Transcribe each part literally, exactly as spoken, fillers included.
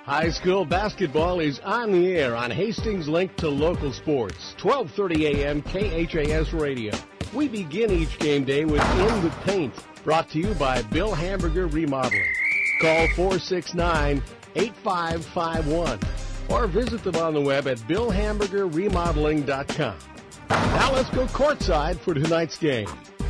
High school basketball is on the air on Hastings' link to local sports, twelve thirty a.m. K H A S Radio. We begin each game day with In the Paint, brought to you by Bill Hamburger Remodeling. Call four six nine, eight five five one or visit them on the web at bill hamburger remodeling dot com. Now let's go courtside for tonight's game.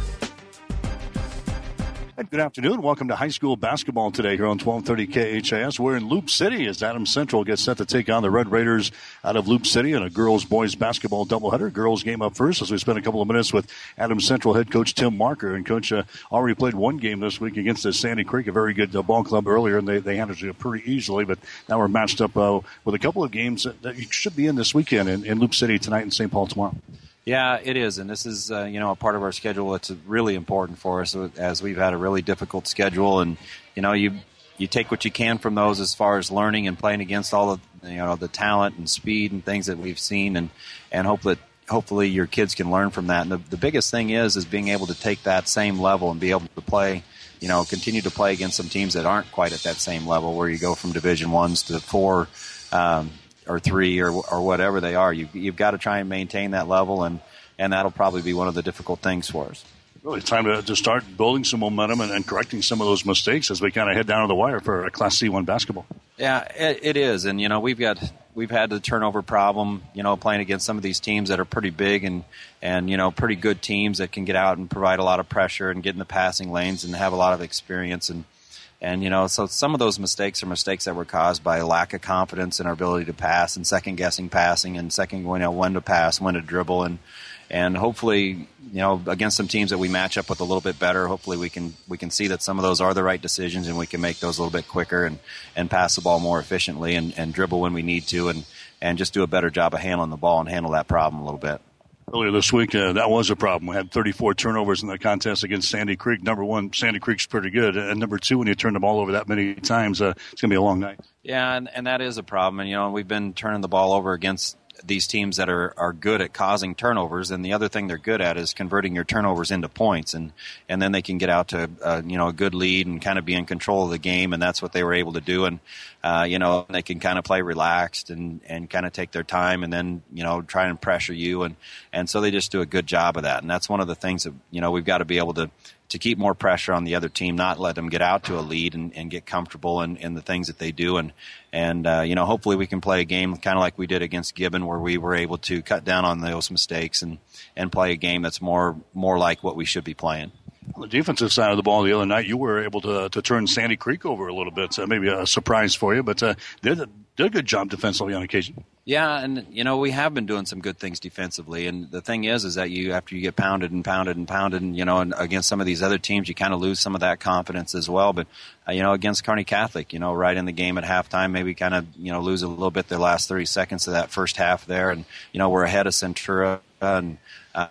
Good afternoon. Welcome to high school basketball today here on twelve thirty K H A S. We're in Loop City as Adams Central gets set to take on the Red Raiders out of Loop City in a girls-boys basketball doubleheader. Girls game up first as we spend a couple of minutes with Adams Central head coach Tim Marker. And Coach uh, already played one game this week against the Sandy Creek, a very good uh, ball club earlier, and they, they handled it pretty easily. But now we're matched up uh, with a couple of games that, that you should be in this weekend in, in Loop City tonight and Saint Paul tomorrow. Yeah, it is, and this is uh, you know a part of our schedule that's really important for us as we've had a really difficult schedule, and you know you you take what you can from those as far as learning and playing against all the you know the talent and speed and things that we've seen, and and hope that hopefully your kids can learn from that. And the, the biggest thing is is being able to take that same level and be able to play, you know, continue to play against some teams that aren't quite at that same level, where you go from Division Ones to four. Um, or three or or whatever they are. You, you've got to try and maintain that level, and, and that'll probably be one of the difficult things for us. Really time to, to start building some momentum and, and correcting some of those mistakes as we kind of head down to the wire for a Class C one basketball. Yeah, it, it is. And, you know, we've got we've had the turnover problem, you know, playing against some of these teams that are pretty big and, and, you know, pretty good teams that can get out and provide a lot of pressure and get in the passing lanes and have a lot of experience. And And, you know, so some of those mistakes are mistakes that were caused by a lack of confidence in our ability to pass and second-guessing passing and second, you know, when to pass, when to dribble. And, and hopefully, you know, against some teams that we match up with a little bit better, hopefully we can we can see that some of those are the right decisions and we can make those a little bit quicker and, and pass the ball more efficiently and, and dribble when we need to and, and just do a better job of handling the ball and handle that problem a little bit. Earlier this week, uh, that was a problem. We had thirty-four turnovers in the contest against Sandy Creek. Number one, Sandy Creek's pretty good. And number two, when you turn the ball over that many times, uh, it's going to be a long night. Yeah, and, and that is a problem. And, you know, we've been turning the ball over against these teams that are, are good at causing turnovers, and the other thing they're good at is converting your turnovers into points, and, and then they can get out to uh, you know a good lead and kind of be in control of the game, and that's what they were able to do. And uh, you know they can kind of play relaxed and, and kind of take their time, and then you know try and pressure you, and, and so they just do a good job of that. And that's one of the things that you know we've got to be able to. to keep more pressure on the other team, not let them get out to a lead and, and get comfortable in, in the things that they do. And, and uh, you know, hopefully we can play a game kind of like we did against Gibbon where we were able to cut down on those mistakes and, and play a game that's more more like what we should be playing. On the defensive side of the ball the other night, you were able to to turn Sandy Creek over a little bit. So maybe a surprise for you, but uh, they did a good job defensively on occasion. Yeah, and you know we have been doing some good things defensively, and the thing is, is that you after you get pounded and pounded and pounded, and you know, and against some of these other teams, you kind of lose some of that confidence as well. But uh, you know, against Kearney Catholic, you know, right in the game at halftime, maybe kind of you know lose a little bit the last thirty seconds of that first half there, and you know we're ahead of Centura and uh,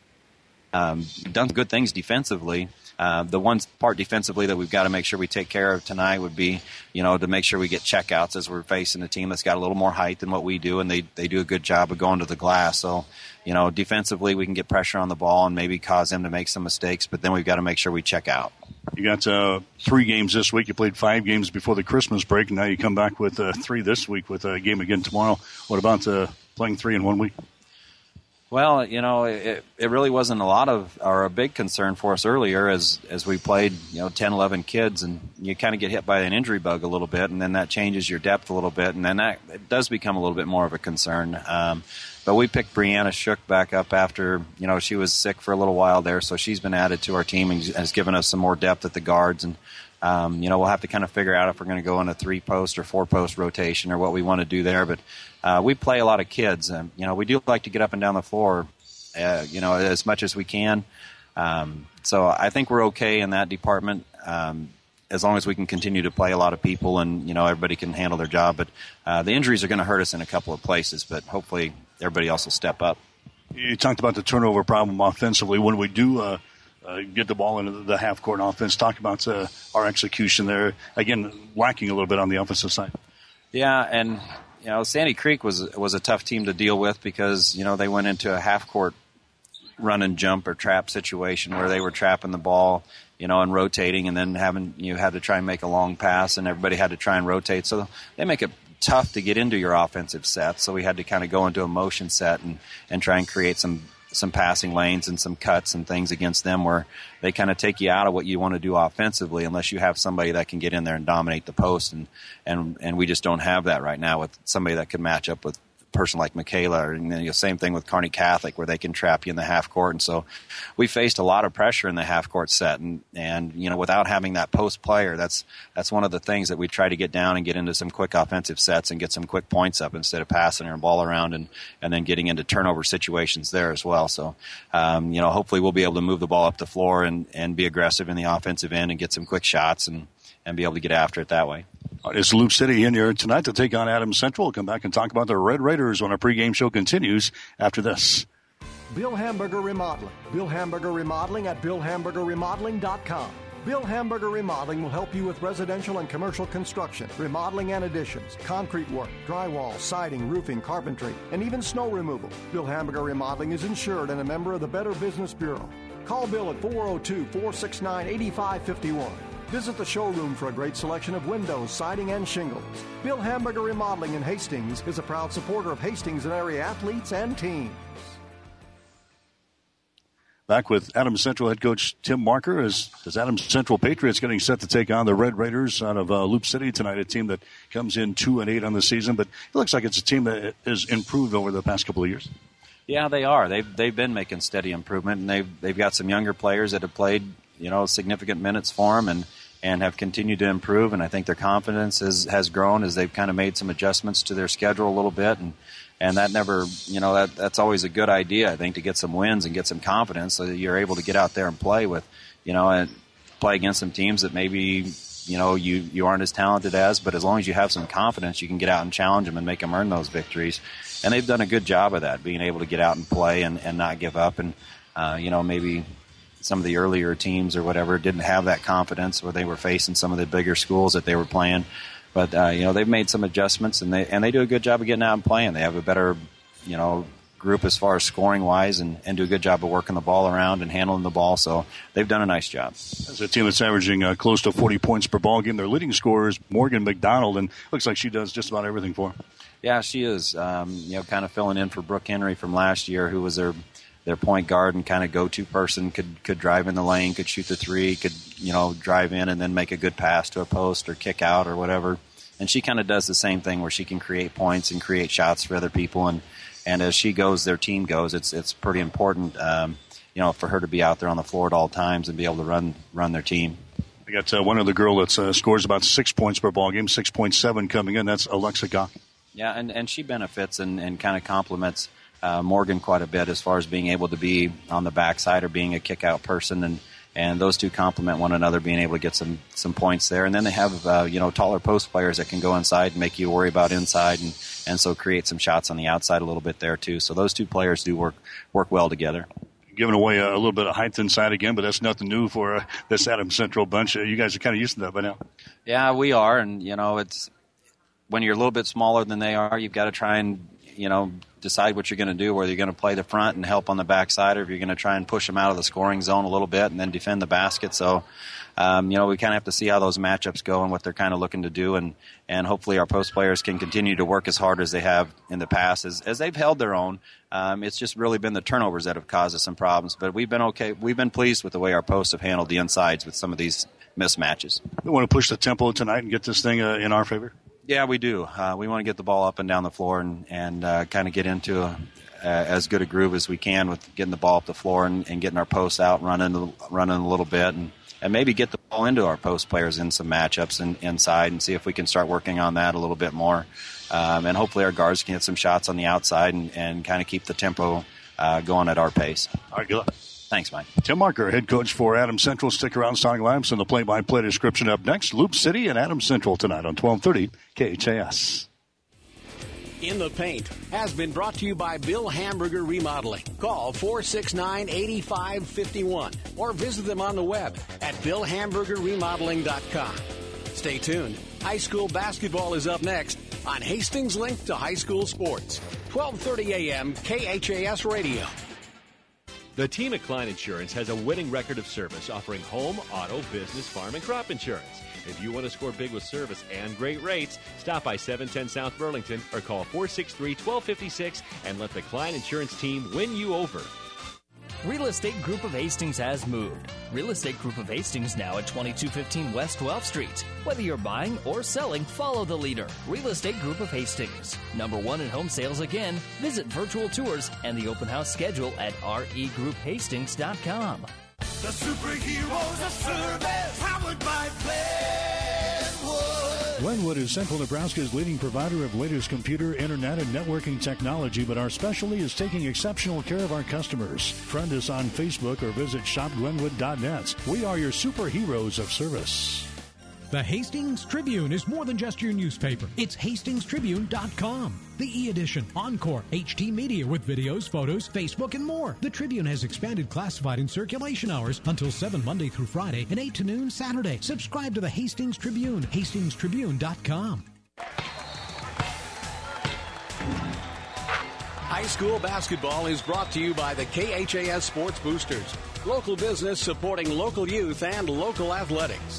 um, done good things defensively. Uh, the one part defensively that we've got to make sure we take care of tonight would be, you know, to make sure we get checkouts as we're facing a team that's got a little more height than what we do, and they, they do a good job of going to the glass. So, you know, defensively we can get pressure on the ball and maybe cause them to make some mistakes, but then we've got to make sure we check out. You got uh, three games this week. You played five games before the Christmas break, and now you come back with uh, three this week with a game again tomorrow. What about uh, playing three in one week? Well, you know, it, it really wasn't a lot of or a big concern for us earlier as as we played, you know, ten, eleven kids, and you kind of get hit by an injury bug a little bit, and then that changes your depth a little bit, and then that it does become a little bit more of a concern. Um, but we picked Brianna Shook back up after, you know, she was sick for a little while there, so she's been added to our team and has given us some more depth at the guards, and Um, you know, we'll have to kind of figure out if we're going to go in a three-post or four-post rotation or what we want to do there. But uh, we play a lot of kids. And, you know, we do like to get up and down the floor, uh, you know, as much as we can. Um, so I think we're okay in that department um, as long as we can continue to play a lot of people and, you know, everybody can handle their job. But uh, the injuries are going to hurt us in a couple of places, but hopefully everybody else will step up. You talked about the turnover problem offensively. When we do uh Uh, get the ball into the half-court offense. Talk about uh, our execution there. Again, lacking a little bit on the offensive side. Yeah, and you know, Sandy Creek was was a tough team to deal with because you know they went into a half-court run and jump or trap situation where they were trapping the ball, you know, and rotating, and then having you had to try and make a long pass, and everybody had to try and rotate. So they make it tough to get into your offensive set. So we had to kind of go into a motion set and, and try and create some some passing lanes and some cuts and things against them where they kind of take you out of what you want to do offensively unless you have somebody that can get in there and dominate the post. And, and, and we just don't have that right now with somebody that can match up with a person like Michaela. Or, and then, you know, same thing with Kearney Catholic where they can trap you in the half court. And so we faced a lot of pressure in the half court set. And, and you know, without having that post player, that's that's one of the things that we try to get down and get into some quick offensive sets and get some quick points up instead of passing our ball around and, and then getting into turnover situations there as well. So, um, you know, hopefully we'll be able to move the ball up the floor and, and be aggressive in the offensive end and get some quick shots and, and be able to get after it that way. It's Loop City in here tonight to take on Adams Central. We'll come back and talk about the Red Raiders when our pregame show continues after this. Bill Hamburger Remodeling. Bill Hamburger Remodeling at bill hamburger remodeling dot com. Bill Hamburger Remodeling will help you with residential and commercial construction, remodeling and additions, concrete work, drywall, siding, roofing, carpentry, and even snow removal. Bill Hamburger Remodeling is insured and a member of the Better Business Bureau. Call Bill at four oh two, four six nine, eight five five one. Visit the showroom for a great selection of windows, siding, and shingles. Bill Hamburger Remodeling in Hastings is a proud supporter of Hastings and area athletes and teams. Back with Adams Central head coach Tim Marker as, as Adams Central Patriots getting set to take on the Red Raiders out of uh, Loop City tonight, a team that comes in two and eight on the season, but it looks like it's a team that has improved over the past couple of years. Yeah, they are. They've they've been making steady improvement, and they've they've got some younger players that have played, you know, significant minutes for them, and and have continued to improve. And I think their confidence has has grown as they've kind of made some adjustments to their schedule a little bit, and and that never, you know, that that's always a good idea, I think, to get some wins and get some confidence so that you're able to get out there and play with, you know, and play against some teams that maybe, you know, you, you aren't as talented as, but as long as you have some confidence, you can get out and challenge them and make them earn those victories. And they've done a good job of that, being able to get out and play and, and not give up. And, uh, you know, maybe some of the earlier teams or whatever didn't have that confidence where they were facing some of the bigger schools that they were playing. But, uh, you know, they've made some adjustments, and they and they do a good job of getting out and playing. They have a better, you know, group as far as scoring-wise and, and do a good job of working the ball around and handling the ball. So they've done a nice job. As a team that's averaging uh, close to forty points per ball game, their leading scorer is Morgan McDonald, and looks like she does just about everything for them. Yeah, she is, um, you know, kind of filling in for Brooke Henry from last year, who was their their point guard and kind of go-to person, could could drive in the lane, could shoot the three, could, you know, drive in and then make a good pass to a post or kick out or whatever. And she kind of does the same thing where she can create points and create shots for other people. And, and as she goes, their team goes, it's it's pretty important, um, you know, for her to be out there on the floor at all times and be able to run run their team. We got uh, one other girl that uh, scores about six points per ball game, six point seven coming in. That's Alexa Gawk. Yeah, and, and she benefits and, and kind of complements uh, Morgan quite a bit as far as being able to be on the backside or being a kick-out person, and, and those two complement one another, being able to get some, some points there. And then they have, uh, you know, taller post players that can go inside and make you worry about inside, and, and so create some shots on the outside a little bit there too. So those two players do work work well together. Giving away a, a little bit of height inside again, but that's nothing new for uh, this Adams Central bunch. Uh, you guys are kind of used to that by now. Yeah, we are, and, you know, it's when you're a little bit smaller than they are, you've got to try and, you know, decide what you're going to do, whether you're going to play the front and help on the backside, or if you're going to try and push them out of the scoring zone a little bit and then defend the basket. So, um, you know, we kind of have to see how those matchups go and what they're kind of looking to do, and, and hopefully our post players can continue to work as hard as they have in the past, as, as they've held their own. Um, it's just really been the turnovers that have caused us some problems, but we've been okay. We've been pleased with the way our posts have handled the insides with some of these mismatches. We want to push the tempo tonight and get this thing uh, in our favor. Yeah, we do. Uh, we want to get the ball up and down the floor and, and uh, kind of get into a, uh, as good a groove as we can with getting the ball up the floor and, and getting our posts out, running running a little bit, and, and maybe get the ball into our post players in some matchups and inside, and see if we can start working on that a little bit more. Um, and hopefully our guards can get some shots on the outside and, and kind of keep the tempo uh, going at our pace. All right, good luck. Thanks, Mike. Tim Marker, head coach for Adams Central. Stick around, Sonic Labs, and the play-by-play description up next. Loop City and Adams Central tonight on twelve thirty K H A S. In the Paint has been brought to you by Bill Hamburger Remodeling. Call four six nine, eight five five one or visit them on the web at bill hamburger remodeling dot com. Stay tuned. High school basketball is up next on Hastings Link to High School Sports. twelve thirty a.m. K H A S Radio. The team at Klein Insurance has a winning record of service, offering home, auto, business, farm, and crop insurance. If you want to score big with service and great rates, stop by seven ten South Burlington or call four six three, one two five six and let the Klein Insurance team win you over. Real Estate Group of Hastings has moved. Real Estate Group of Hastings now at twenty-two fifteen West twelfth Street. Whether you're buying or selling, follow the leader. Real Estate Group of Hastings. Number one in home sales again. Visit virtual tours and the open house schedule at r e group hastings dot com. The superheroes of service, powered by Glenwood. Glenwood is Central Nebraska's leading provider of latest computer, internet, and networking technology, but our specialty is taking exceptional care of our customers. Friend us on Facebook or visit shop glenwood dot net. We are your superheroes of service. The Hastings Tribune is more than just your newspaper. It's hastings tribune dot com. The e-edition, Encore, H D Media with videos, photos, Facebook, and more. The Tribune has expanded classified and circulation hours until seven Monday through Friday and eight to noon Saturday. Subscribe to the Hastings Tribune, hastings tribune dot com. High school basketball is brought to you by the K H A S Sports Boosters. Local business supporting local youth and local athletics.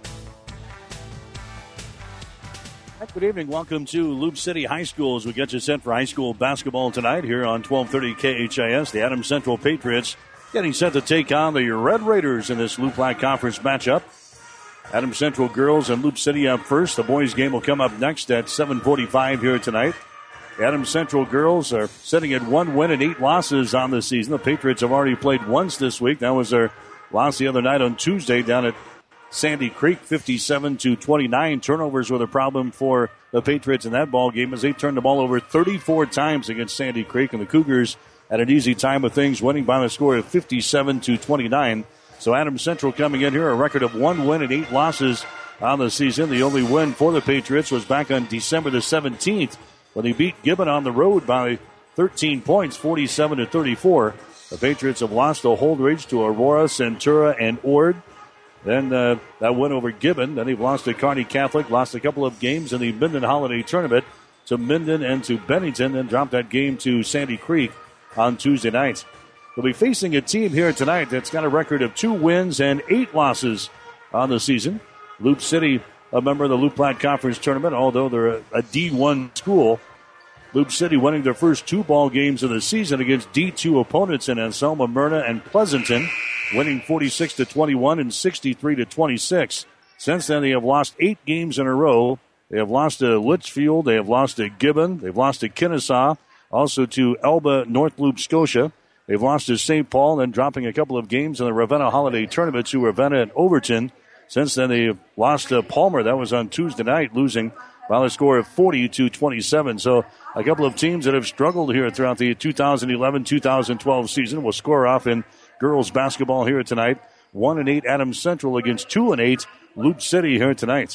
Good evening. Welcome to Loop City High School as we get you set for high school basketball tonight here on twelve thirty K H A S. The Adams Central Patriots getting set to take on the Red Raiders in this Loop Black Conference matchup. Adams Central girls and Loop City up first. The boys game will come up next at seven forty-five here tonight. The Adams Central girls are sitting at one win and eight losses on the season. The Patriots have already played once this week. That was their loss the other night on Tuesday down at Sandy Creek, fifty-seven to twenty-nine. Turnovers were the problem for the Patriots in that ball game as they turned the ball over thirty-four times against Sandy Creek, and the Cougars had an easy time of things, winning by the score of fifty-seven to twenty-nine. So Adams Central coming in here, a record of one win and eight losses on the season. The only win for the Patriots was back on December the seventeenth when they beat Gibbon on the road by thirteen points, forty-seven to thirty-four. The Patriots have lost to Holdridge, to Aurora, Centura, and Ord. Then uh, that win over Gibbon. Then they've lost to Kearney Catholic, lost a couple of games in the Minden Holiday Tournament to Minden and to Bennington, then dropped that game to Sandy Creek on Tuesday night. They'll be facing a team here tonight that's got a record of two wins and eight losses on the season. Loop City, a member of the Loop Platte Conference Tournament, although they're a, a D one school. Loop City winning their first two ball games of the season against D two opponents in Anselma, Myrna, and Pleasanton, winning forty-six to twenty-one and sixty-three to twenty-six. Since then, they have lost eight games in a row. They have lost to Litchfield. They have lost to Gibbon. They've lost to Kennesaw, also to Elba, North Loop, Scotia. They've lost to Saint Paul, then dropping a couple of games in the Ravenna Holiday Tournament to Ravenna and Overton. Since then, they've lost to Palmer. That was on Tuesday night, losing by the score of forty to twenty-seven. So a couple of teams that have struggled here throughout the two thousand eleven two thousand twelve season will score off in girls basketball here tonight. One and eight Adams Central against two and eight Loop City here tonight.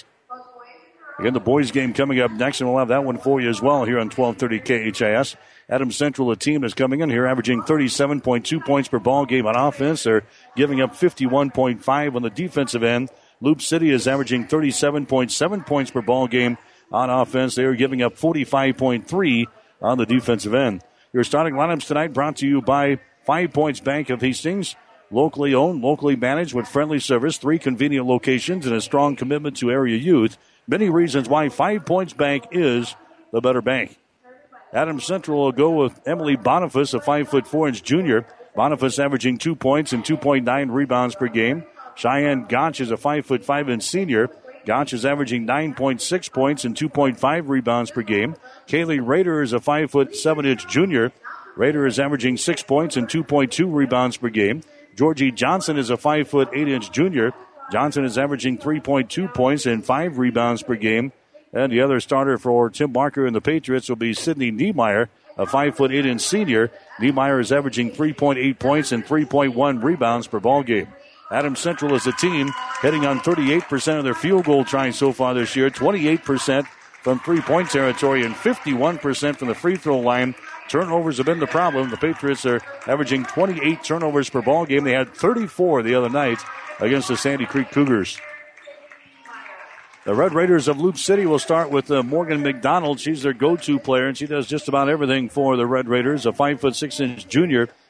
Again, the boys game coming up next, and we'll have that one for you as well here on twelve thirty K H A S. Adams Central, a team that's coming in here averaging thirty-seven point two points per ball game on offense. They're giving up fifty-one point five on the defensive end. Loop City is averaging thirty-seven point seven points per ball game on offense. They are giving up forty-five point three on the defensive end. Your starting lineups tonight brought to you by Five Points Bank of Hastings. Locally owned, locally managed with friendly service, three convenient locations, and a strong commitment to area youth. Many reasons why Five Points Bank is the better bank. Adams Central will go with Emily Boniface, a five foot four inch junior. Boniface averaging two points and two point nine rebounds per game. Cheyenne Gotch is a five foot five inch senior. Gotch is averaging nine point six points and two point five rebounds per game. Kaylee Rader is a five foot seven inch junior. Rader is averaging six points and two point two rebounds per game. Georgie Johnson is a five foot eight inch junior. Johnson is averaging three point two points and five rebounds per game. And the other starter for Tim Barker and the Patriots will be Sydney Niemeyer, a five foot eight inch senior. Niemeyer is averaging three point eight points and three point one rebounds per ball game. Adams Central is a team heading on thirty-eight percent of their field goal trying so far this year, twenty-eight percent from three-point territory, and fifty-one percent from the free throw line. Turnovers have been the problem. The Patriots are averaging twenty-eight turnovers per ball game. They had thirty-four the other night against the Sandy Creek Cougars. The Red Raiders of Loop City will start with uh, Morgan McDonald. She's their go-to player, and she does just about everything for the Red Raiders. A five foot six inch junior.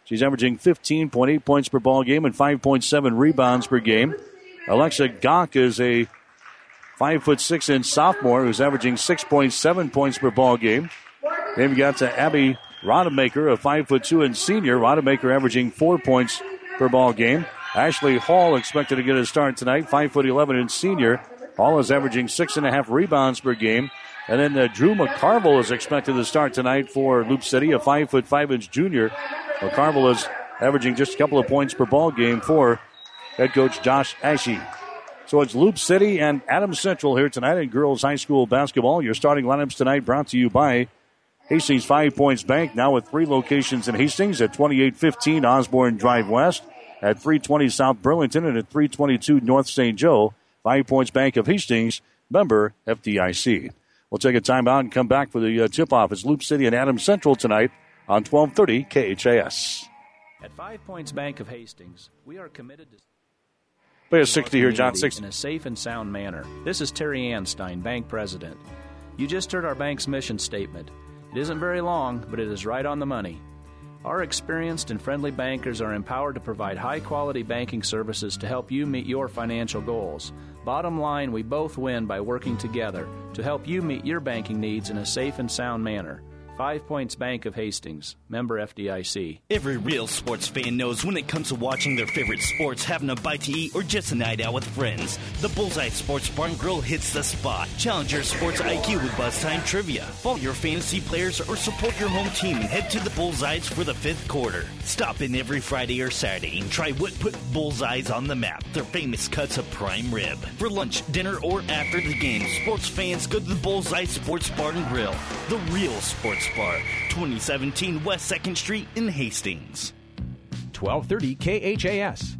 She's averaging fifteen point eight points per ball game and five point seven rebounds per game. Alexa Gach is a five foot six inch sophomore who's averaging six point seven points per ball game. Then we got to Abby Rodemaker, a five foot two inch senior. Rodemaker averaging four points per ball game. Ashley Hall expected to get a start tonight, five foot eleven inch senior. Hall is averaging six and a half rebounds per game. And then uh, Drew McCarville is expected to start tonight for Loop City, a five foot five inch junior. McCarville is averaging just a couple of points per ball game for head coach Josh Ashe. So it's Loop City and Adams Central here tonight in girls high school basketball. Your starting lineups tonight brought to you by Hastings Five Points Bank, now with three locations in Hastings at twenty-eight fifteen Osborne Drive West, at three twenty South Burlington, and at three twenty-two North Saint Joe. Five Points Bank of Hastings, member F D I C. We'll take a timeout and come back for the uh, tip-off. It's Loop City and Adams Central tonight on twelve thirty K H A S. At Five Points Bank of Hastings, we are committed to play a sixty here, John. sixty in a safe and sound manner. This is Terry Anstein, Bank President. You just heard our bank's mission statement. It isn't very long, but it is right on the money. Our experienced and friendly bankers are empowered to provide high-quality banking services to help you meet your financial goals. Bottom line, we both win by working together to help you meet your banking needs in a safe and sound manner. Five Points Bank of Hastings, member F D I C. Every real sports fan knows when it comes to watching their favorite sports, having a bite to eat, or just a night out with friends, the Bullseye Sports Bar and Grill hits the spot. Challenge your sports I Q with Buzz Time Trivia. Follow your fantasy players or support your home team and head to the Bullseyes for the fifth quarter. Stop in every Friday or Saturday and try what put Bullseyes on the map, their famous cuts of prime rib. For lunch, dinner, or after the game, sports fans go to the Bullseye Sports Bar and Grill, the real sports bar, twenty seventeen West second Street in Hastings. twelve thirty K H A S.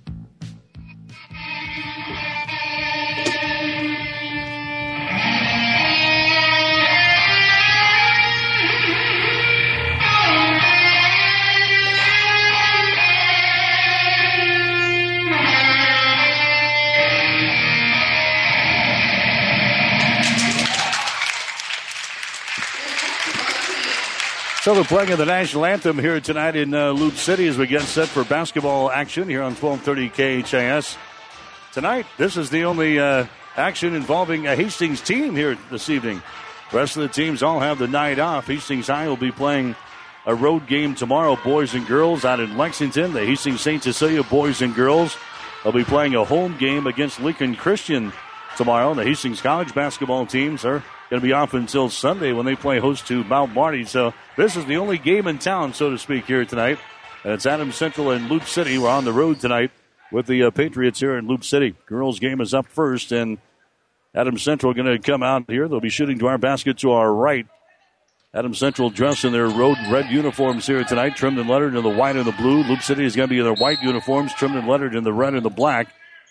So they're playing the national anthem here tonight in uh, Loop City as we get set for basketball action here on twelve thirty K H A S. Tonight, this is the only uh, action involving a Hastings team here this evening. The rest of the teams all have the night off. Hastings High will be playing a road game tomorrow, boys and girls, out in Lexington. The Hastings Saint Cecilia boys and girls will be playing a home game against Lincoln Christian tomorrow. The Hastings College basketball teams are going to be off until Sunday when they play host to Mount Marty. So this is the only game in town, so to speak, here tonight. And it's Adams Central and Loop City. We're on the road tonight with the uh, Patriots here in Loop City. Girls game is up first, and Adams Central going to come out here. They'll be shooting to our basket to our right. Adams Central dressed in their road red uniforms here tonight, trimmed and lettered in the white and the blue. Loop City is going to be in their white uniforms, trimmed and lettered in the red and the black.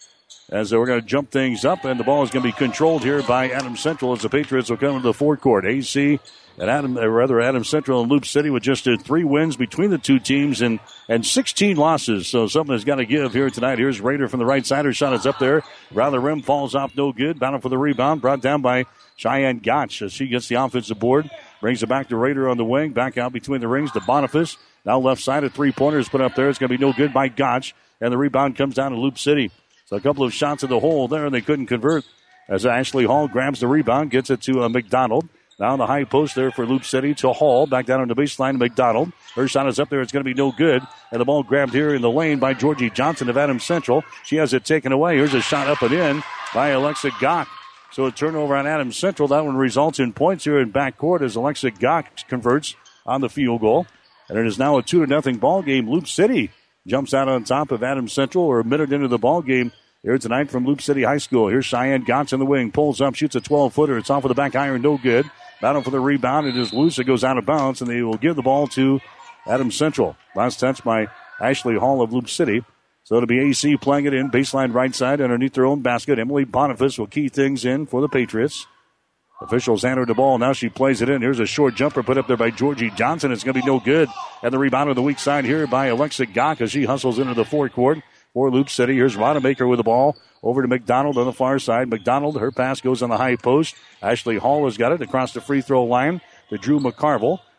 As we're going to jump things up, and the ball is going to be controlled here by Adams Central as the Patriots will come into the forecourt. A C and Adam, or rather Adams Central and Loop City with just uh, three wins between the two teams and, and sixteen losses. So something has got to give here tonight. Here's Raider from the right side. Her shot is up there. Around the rim, falls off, no good. Battle for the rebound, brought down by Cheyenne Gotch as she gets the offensive board. Brings it back to Raider on the wing. Back out between the rings to Boniface. Now left side, a three-pointer is put up there. It's going to be no good by Gotch. And the rebound comes down to Loop City. So a couple of shots at the hole there, and they couldn't convert. As Ashley Hall grabs the rebound, gets it to uh, McDonald. Now on the high post there for Loop City to Hall. Back down on the baseline to McDonald. Her shot is up there. It's going to be no good. And the ball grabbed here in the lane by Georgie Johnson of Adams Central. She has it taken away. Here's a shot up and in by Alexa Gach. So a turnover on Adams Central. That one results in points here in backcourt as Alexa Gach converts on the field goal. And it is now a two to nothing ball game. Loop City jumps out on top of Adams Central. We're a minute into the ball game here tonight from Loop City High School. Here's Cheyenne Gotch in the wing. Pulls up, shoots a twelve-footer. It's off of the back iron, no good. Battle for the rebound. It is loose. It goes out of bounds, and they will give the ball to Adams Central. Last touch by Ashley Hall of Loop City. So it'll be A C playing it in. Baseline right side underneath their own basket. Emily Boniface will key things in for the Patriots. Officials hand her the ball. Now she plays it in. Here's a short jumper put up there by Georgie Johnson. It's going to be no good. And the rebound on the weak side here by Alexa Gach as she hustles into the forecourt for Loop City. Here's Rodemaker with the ball over to McDonald on the far side. McDonald, her pass goes on the high post. Ashley Hall has got it across the free throw line to Drew McCarville.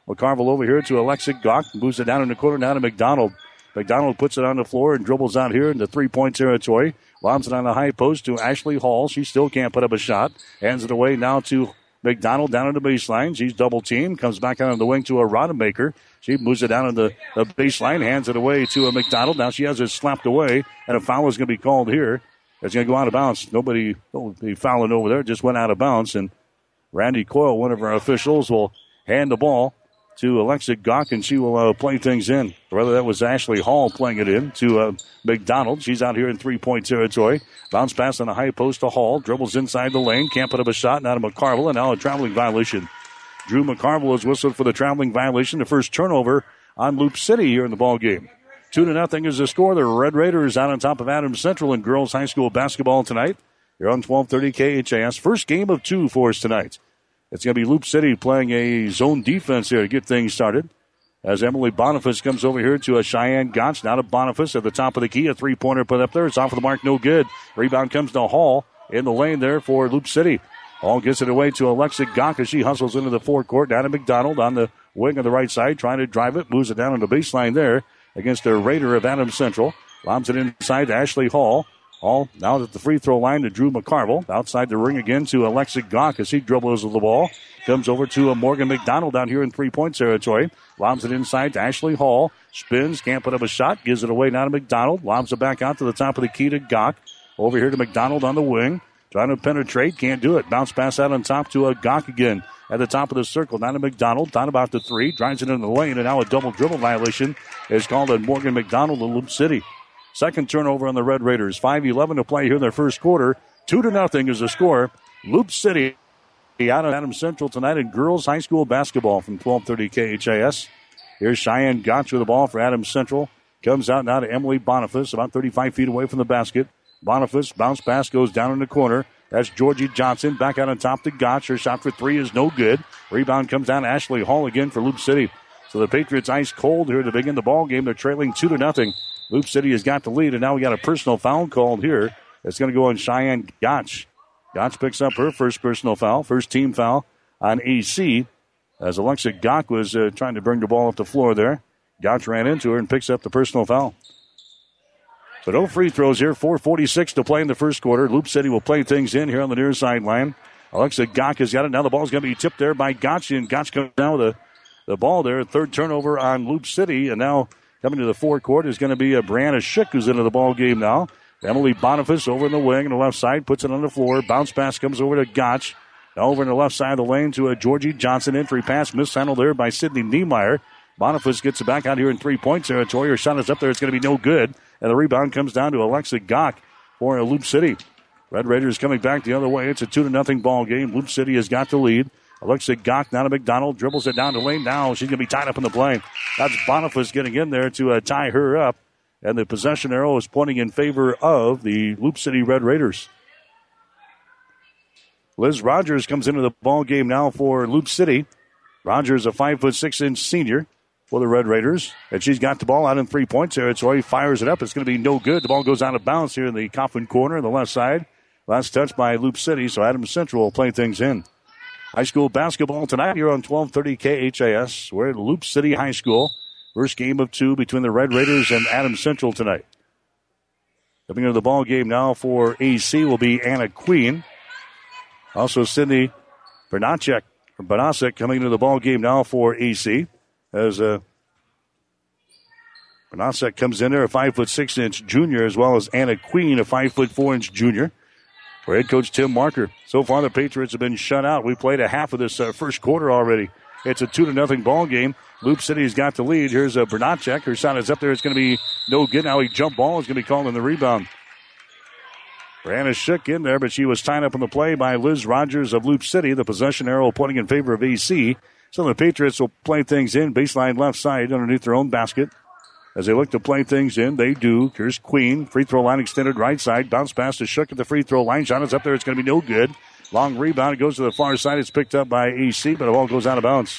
McCarville over here to Alexa Gawk. Moves it down in the corner now to McDonald. McDonald puts it on the floor and dribbles out here into three-point territory. Lobs it on the high post to Ashley Hall. She still can't put up a shot. Hands it away now to McDonald down on the baseline. She's double-teamed. Comes back out on the wing to a Rodemaker. She moves it down on the, the baseline. Hands it away to a McDonald. Now she has it slapped away, and a foul is going to be called here. It's going to go out of bounds. Nobody will be fouling over there. Just went out of bounds, and Randy Coyle, one of our officials, will hand the ball to Alexa Gawk, and she will uh, play things in. Rather, that was Ashley Hall playing it in to uh, McDonald. She's out here in three-point territory. Bounce pass on the high post to Hall. Dribbles inside the lane. Can't put up a shot. Now to McCarville, and now a traveling violation. Drew McCarville is whistled for the traveling violation. The first turnover on Loop City here in the ball game. Two to nothing is the score. The Red Raiders out on top of Adams Central in girls high school basketball tonight. You're on twelve thirty K H A S. First game of two for us tonight. It's going to be Loop City playing a zone defense here to get things started. As Emily Boniface comes over here to a Cheyenne Gotch. Now to Boniface at the top of the key. A three-pointer put up there. It's off of the mark. No good. Rebound comes to Hall in the lane there for Loop City. Hall gets it away to Alexa Gawk as she hustles into the forecourt. Down to McDonald on the wing on the right side. Trying to drive it. Moves it down on the baseline there against a Raider of Adams Central. Lobs it inside to Ashley Hall. Hall now at the free throw line to Drew McCarville. Outside the ring again to Alexa Gawk as he dribbles the ball. Comes over to a Morgan McDonald down here in three-point territory. Lobs it inside to Ashley Hall. Spins, can't put up a shot. Gives it away now to McDonald. Lobs it back out to the top of the key to Gawk. Over here to McDonald on the wing. Trying to penetrate, can't do it. Bounce pass out on top to a Gawk again. At the top of the circle, down to McDonald. Down about the three. Drives it in the lane, and now a double dribble violation is called on Morgan McDonald of Loop City. Second turnover on the Red Raiders. five eleven to play here in their first quarter. Two to nothing is the score. Loop City out of Adams Central tonight in girls high school basketball from twelve thirty K H A S. Here's Cheyenne Gotch with the ball for Adams Central. Comes out now to Emily Boniface, about thirty-five feet away from the basket. Boniface, bounce pass, goes down in the corner. That's Georgie Johnson back out on top to Gotch. Her shot for three is no good. Rebound comes down to Ashley Hall again for Loop City. So the Patriots ice cold here to begin the ball game. They're trailing two to nothing. Loop City has got the lead, and now we got a personal foul called here. It's going to go on Cheyenne Gotch. Gotch picks up her first personal foul, first team foul on A C. As Alexa Gawk was uh, trying to bring the ball up the floor there. Gotch ran into her and picks up the personal foul. So no free throws here. four forty-six to play in the first quarter. Loop City will play things in here on the near sideline. Alexa Gawk has got it. Now the ball's going to be tipped there by Gotch, and Gotch comes down with the, the ball there. Third turnover on Loop City, and now coming to the forecourt is going to be a Brianna Schick who's into the ball game now. Emily Boniface over in the wing on the left side, puts it on the floor. Bounce pass comes over to Gotch. Now over in the left side of the lane to a Georgie Johnson. Entry pass mishandled there by Sydney Niemeyer. Boniface gets it back out here in three-point territory. Her shot is up there. It's going to be no good. And the rebound comes down to Alexa Gawk for Loop City. Red Raiders coming back the other way. It's a two to nothing ball game. Loop City has got the lead. Alexa Gawk now to McDonald. Dribbles it down the lane. Now she's going to be tied up in the play. That's Boniface getting in there to uh, tie her up. And the possession arrow is pointing in favor of the Loop City Red Raiders. Liz Rogers comes into the ball game now for Loop City. Rogers, a five foot six inch senior for the Red Raiders. And she's got the ball out in three-point territory. Fires it up. It's going to be no good. The ball goes out of bounds here in the Coffin corner on the left side. Last touch by Loop City, so Adams Central will play things in. High school basketball tonight here on twelve thirty K H A S. We're at Loop City High School. First game of two between the Red Raiders and Adams Central tonight. Coming into the ball game now for A C will be Anna Queen. Also Sydney Bernacek, Bernacek coming into the ball game now for A C. As uh, Bernacek comes in there, a five foot six inch junior, as well as Anna Queen, a five foot four inch junior. For head coach Tim Marker. So far the Patriots have been shut out. We played a half of this uh, first quarter already. It's a two to nothing ball game. Loop City's got the lead. Here's a Bernacek. Her shot is up there. It's going to be no good. Now he jump ball is going to be called in the rebound. Brianna Schick in there, but she was tied up in the play by Liz Rogers of Loop City. The possession arrow pointing in favor of A C. So the Patriots will play things in. Baseline left side underneath their own basket. As they look to play things in, they do. Here's Queen. Free throw line extended right side. Bounce pass to Schick at the free throw line. Shot is up there. It's going to be no good. Long rebound. It goes to the far side. It's picked up by A C, but the ball goes out of bounds.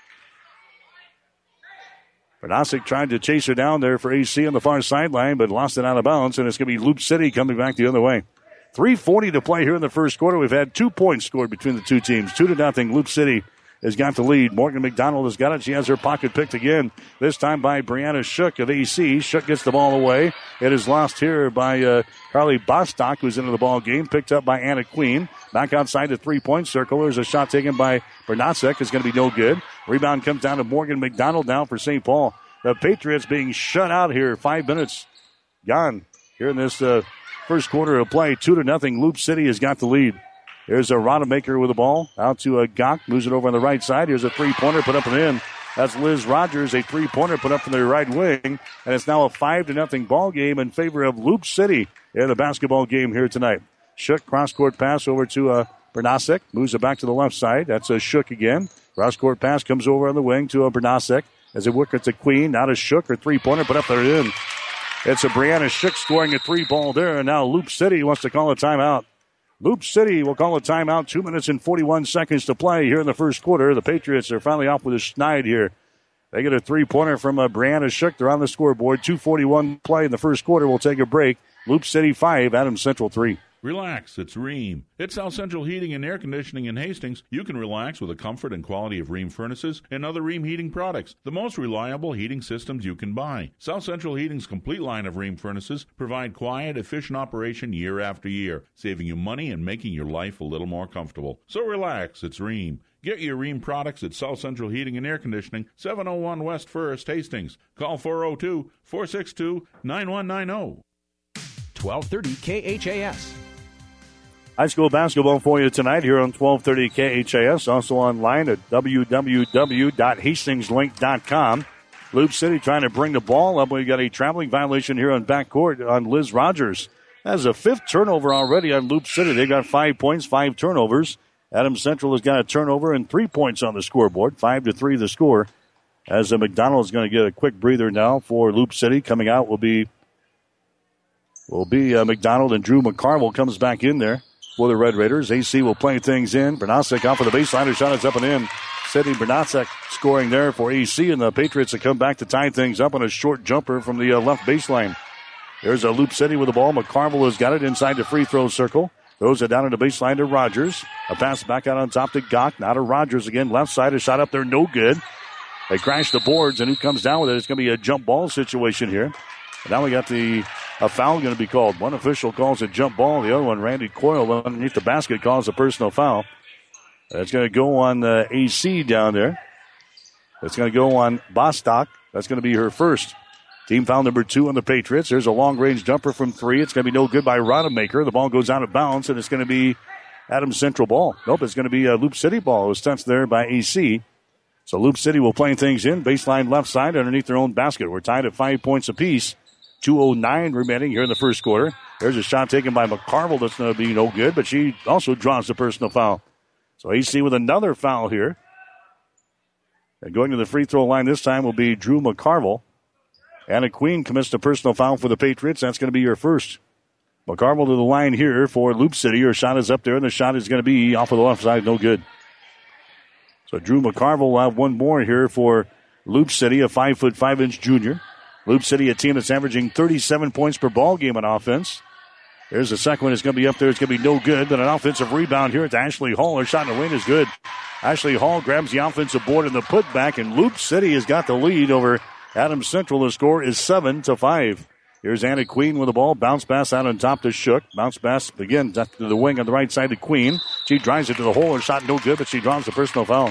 Bernacek tried to chase her down there for A C on the far sideline, but lost it out of bounds, and it's going to be Loop City coming back the other way. three forty to play here in the first quarter. We've had two points scored between the two teams. Two to nothing. Loop City has got the lead. Morgan McDonald has got it. She has her pocket picked again, this time by Brianna Shook of A C. Shook gets the ball away. It is lost here by uh, Carly Bostock, who's into the ball game, picked up by Anna Queen. Back outside the three-point circle. There's a shot taken by Bernacek. It's going to be no good. Rebound comes down to Morgan McDonald now for Saint Paul. The Patriots being shut out here. Five minutes gone here in this uh, first quarter of play. Two to nothing. Loop City has got the lead. There's a Rodemaker with the ball. Out to a Gok. Moves it over on the right side. Here's a three-pointer put up and in. That's Liz Rogers, a three-pointer put up from the right wing. And it's now a five to nothing ball game in favor of Loop City in the basketball game here tonight. Shook, cross-court pass over to uh, Bernacek. Moves it back to the left side. That's a Shook again. Cross-court pass comes over on the wing to a Bernacek. As it works, it's a Queen. Now to Shook, her three-pointer put up there in. It's a Brianna Shook scoring a three ball there. And now Loop City wants to call a timeout. Loop City will call a timeout. Two minutes and forty-one seconds to play here in the first quarter. The Patriots are finally off with a schneid here. They get a three-pointer from uh, Brianna Shook. They're on the scoreboard. two forty-one play in the first quarter. We'll take a break. Loop City five, Adams Central three. Relax, it's Rheem. At South Central Heating and Air Conditioning in Hastings, you can relax with the comfort and quality of Rheem furnaces and other Rheem heating products, the most reliable heating systems you can buy. South Central Heating's complete line of Rheem furnaces provide quiet, efficient operation year after year, saving you money and making your life a little more comfortable. So relax, it's Rheem. Get your Rheem products at South Central Heating and Air Conditioning, seven oh one West First, Hastings. Call four oh two, four six two, nine one nine oh. twelve thirty K H A S. High school basketball for you tonight here on twelve thirty K H A S. Also online at w w w dot hastings link dot com. Loop City trying to bring the ball up. We got a traveling violation here on backcourt on Liz Rogers. That's a fifth turnover already on Loop City. They've got five points, five turnovers. Adams Central has got a turnover and three points on the scoreboard. Five to three the score. As a McDonald is going to get a quick breather now for Loop City. Coming out will be will be uh, McDonald, and Drew McCarville comes back in there for the Red Raiders. A C will play things in. Bernacek off of the baseline. Her shot is up and in. Sydney Bernacek scoring there for A C, and the Patriots have come back to tie things up on a short jumper from the uh, left baseline. There's a Loop City with the ball. McCarville has got it inside the free throw circle. Throws it down in the baseline to Rogers. A pass back out on top to Gok. Now to Rogers again. Left side, a shot up there, no good. They crash the boards, and who comes down with it? It's going to be a jump ball situation here. And now we got the a foul going to be called. One official calls a jump ball. The other one, Randy Coyle, underneath the basket, calls a personal foul. That's going to go on uh, A C down there. That's going to go on Bostock. That's going to be her first. Team foul number two on the Patriots. There's a long-range jumper from three. It's going to be no good by Rodemaker. The ball goes out of bounds, and it's going to be Adams Central ball. Nope, it's going to be a Loop City ball. It was touched there by A C. So Loop City will play things in. Baseline left side underneath their own basket. We're tied at five points apiece. two oh nine remaining here in the first quarter. There's a shot taken by McCarville that's going to be no good, but she also draws the personal foul. So A C with another foul here. And going to the free throw line this time will be Drew McCarville. Anna Queen commits the personal foul for the Patriots. That's going to be her first. McCarville to the line here for Loop City. Her shot is up there, and the shot is going to be off of the left side. No good. So Drew McCarville will have one more here for Loop City, a five foot five inch junior. Loop City, a team that's averaging thirty-seven points per ball game on offense. There's the second one. It's going to be up there. It's going to be no good. But an offensive rebound here. It's Ashley Hall. Her shot in the lane is good. Ashley Hall grabs the offensive board and the putback, and Loop City has got the lead over Adams Central. The score is seven to five. Here's Anna Queen with the ball. Bounce pass out on top to Shook. Bounce pass again to the wing on the right side to Queen. She drives it to the hole. Her shot no good, but she draws the personal foul.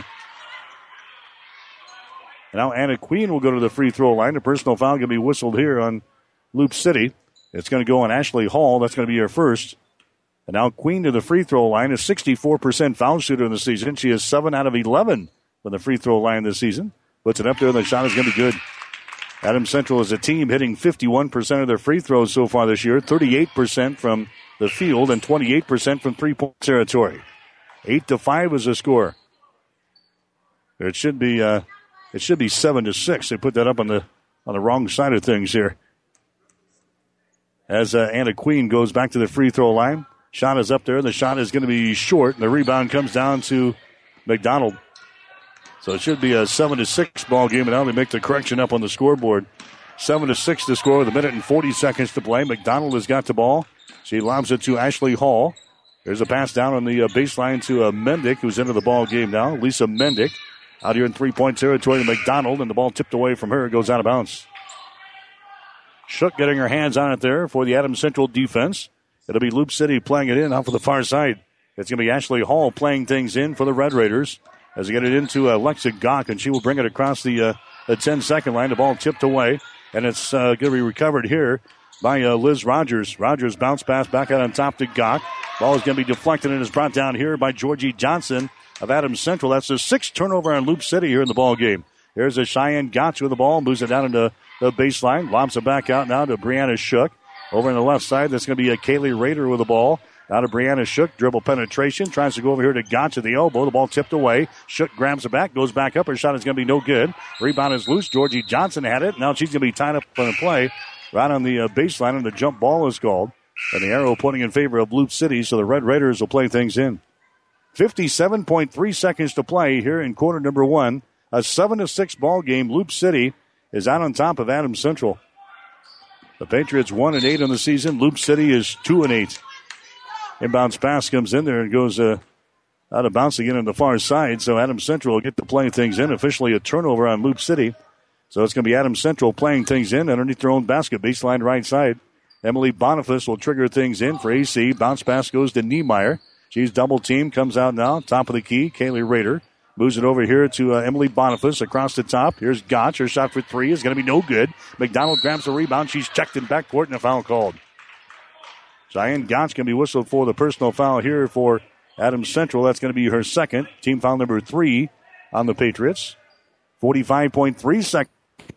And now Anna Queen will go to the free throw line. The personal foul going to be whistled here on Loop City. It's going to go on Ashley Hall. That's going to be her first. And now Queen to the free throw line, a sixty-four percent foul shooter in the season. She is seven out of eleven from the free throw line this season. Puts it up there, and the shot is going to be good. Adams Central is a team hitting fifty-one percent of their free throws so far this year, thirty-eight percent from the field, and twenty-eight percent from three-point territory. Eight to five is the score. It should be uh, it should be seven to six. They put that up on the on the wrong side of things here. As uh, Anna Queen goes back to the free throw line, shot is up there. The shot is going to be short, and the rebound comes down to McDonald. So it should be a seven to six ball game, and now they make the correction up on the scoreboard. seven to six to score with a minute and forty seconds to play. McDonald has got the ball. She lobs it to Ashley Hall. There's a pass down on the uh, baseline to uh, Mendick, who's into the ball game now. Lisa Mendick out here in three-point territory to McDonald, and the ball tipped away from her. It goes out of bounds. Shook getting her hands on it there for the Adams Central defense. It'll be Loop City playing it in off of the far side. It's going to be Ashley Hall playing things in for the Red Raiders as they get it into uh, Alexa Gach, and she will bring it across the uh, the ten-second line. The ball tipped away, and it's uh, going to be recovered here by uh, Liz Rogers. Rogers bounce pass back out on top to Gach. Ball is going to be deflected and is brought down here by Georgie Johnson of Adams Central. That's the sixth turnover on Loop City here in the ball game. Here's a Cheyenne Gach with the ball, moves it down into the baseline, lobs it back out now to Brianna Shook. Over on the left side, that's going to be a Kaylee Rader with the ball. Out of Brianna Shook, dribble penetration, tries to go over here to Gach at the elbow. The ball tipped away. Shook grabs it back, goes back up. Her shot is going to be no good. Rebound is loose. Georgie Johnson had it. Now she's going to be tied up on the play right on the uh, baseline, and the jump ball is called. And the arrow pointing in favor of Loop City, so the Red Raiders will play things in. fifty-seven point three seconds to play here in quarter number one. A seven to six ball game. Loop City is out on top of Adams Central. The Patriots one and eight on the season. Loop City is two and eight. Inbounds pass comes in there and goes uh, out of bounds again on the far side. So Adams Central will get to play things in. Officially a turnover on Loop City. So it's going to be Adams Central playing things in underneath their own basket. Baseline right side. Emily Boniface will trigger things in for A C. Bounce pass goes to Niemeyer. She's double teamed. Comes out now. Top of the key. Kaylee Rader moves it over here to uh, Emily Boniface across the top. Here's Gach. Her shot for three is going to be no good. McDonald grabs the rebound. She's checked in backcourt and a foul called. Cheyenne Gach going to be whistled for the personal foul here for Adams Central. That's going to be her second. Team foul number three on the Patriots. forty-five point three seconds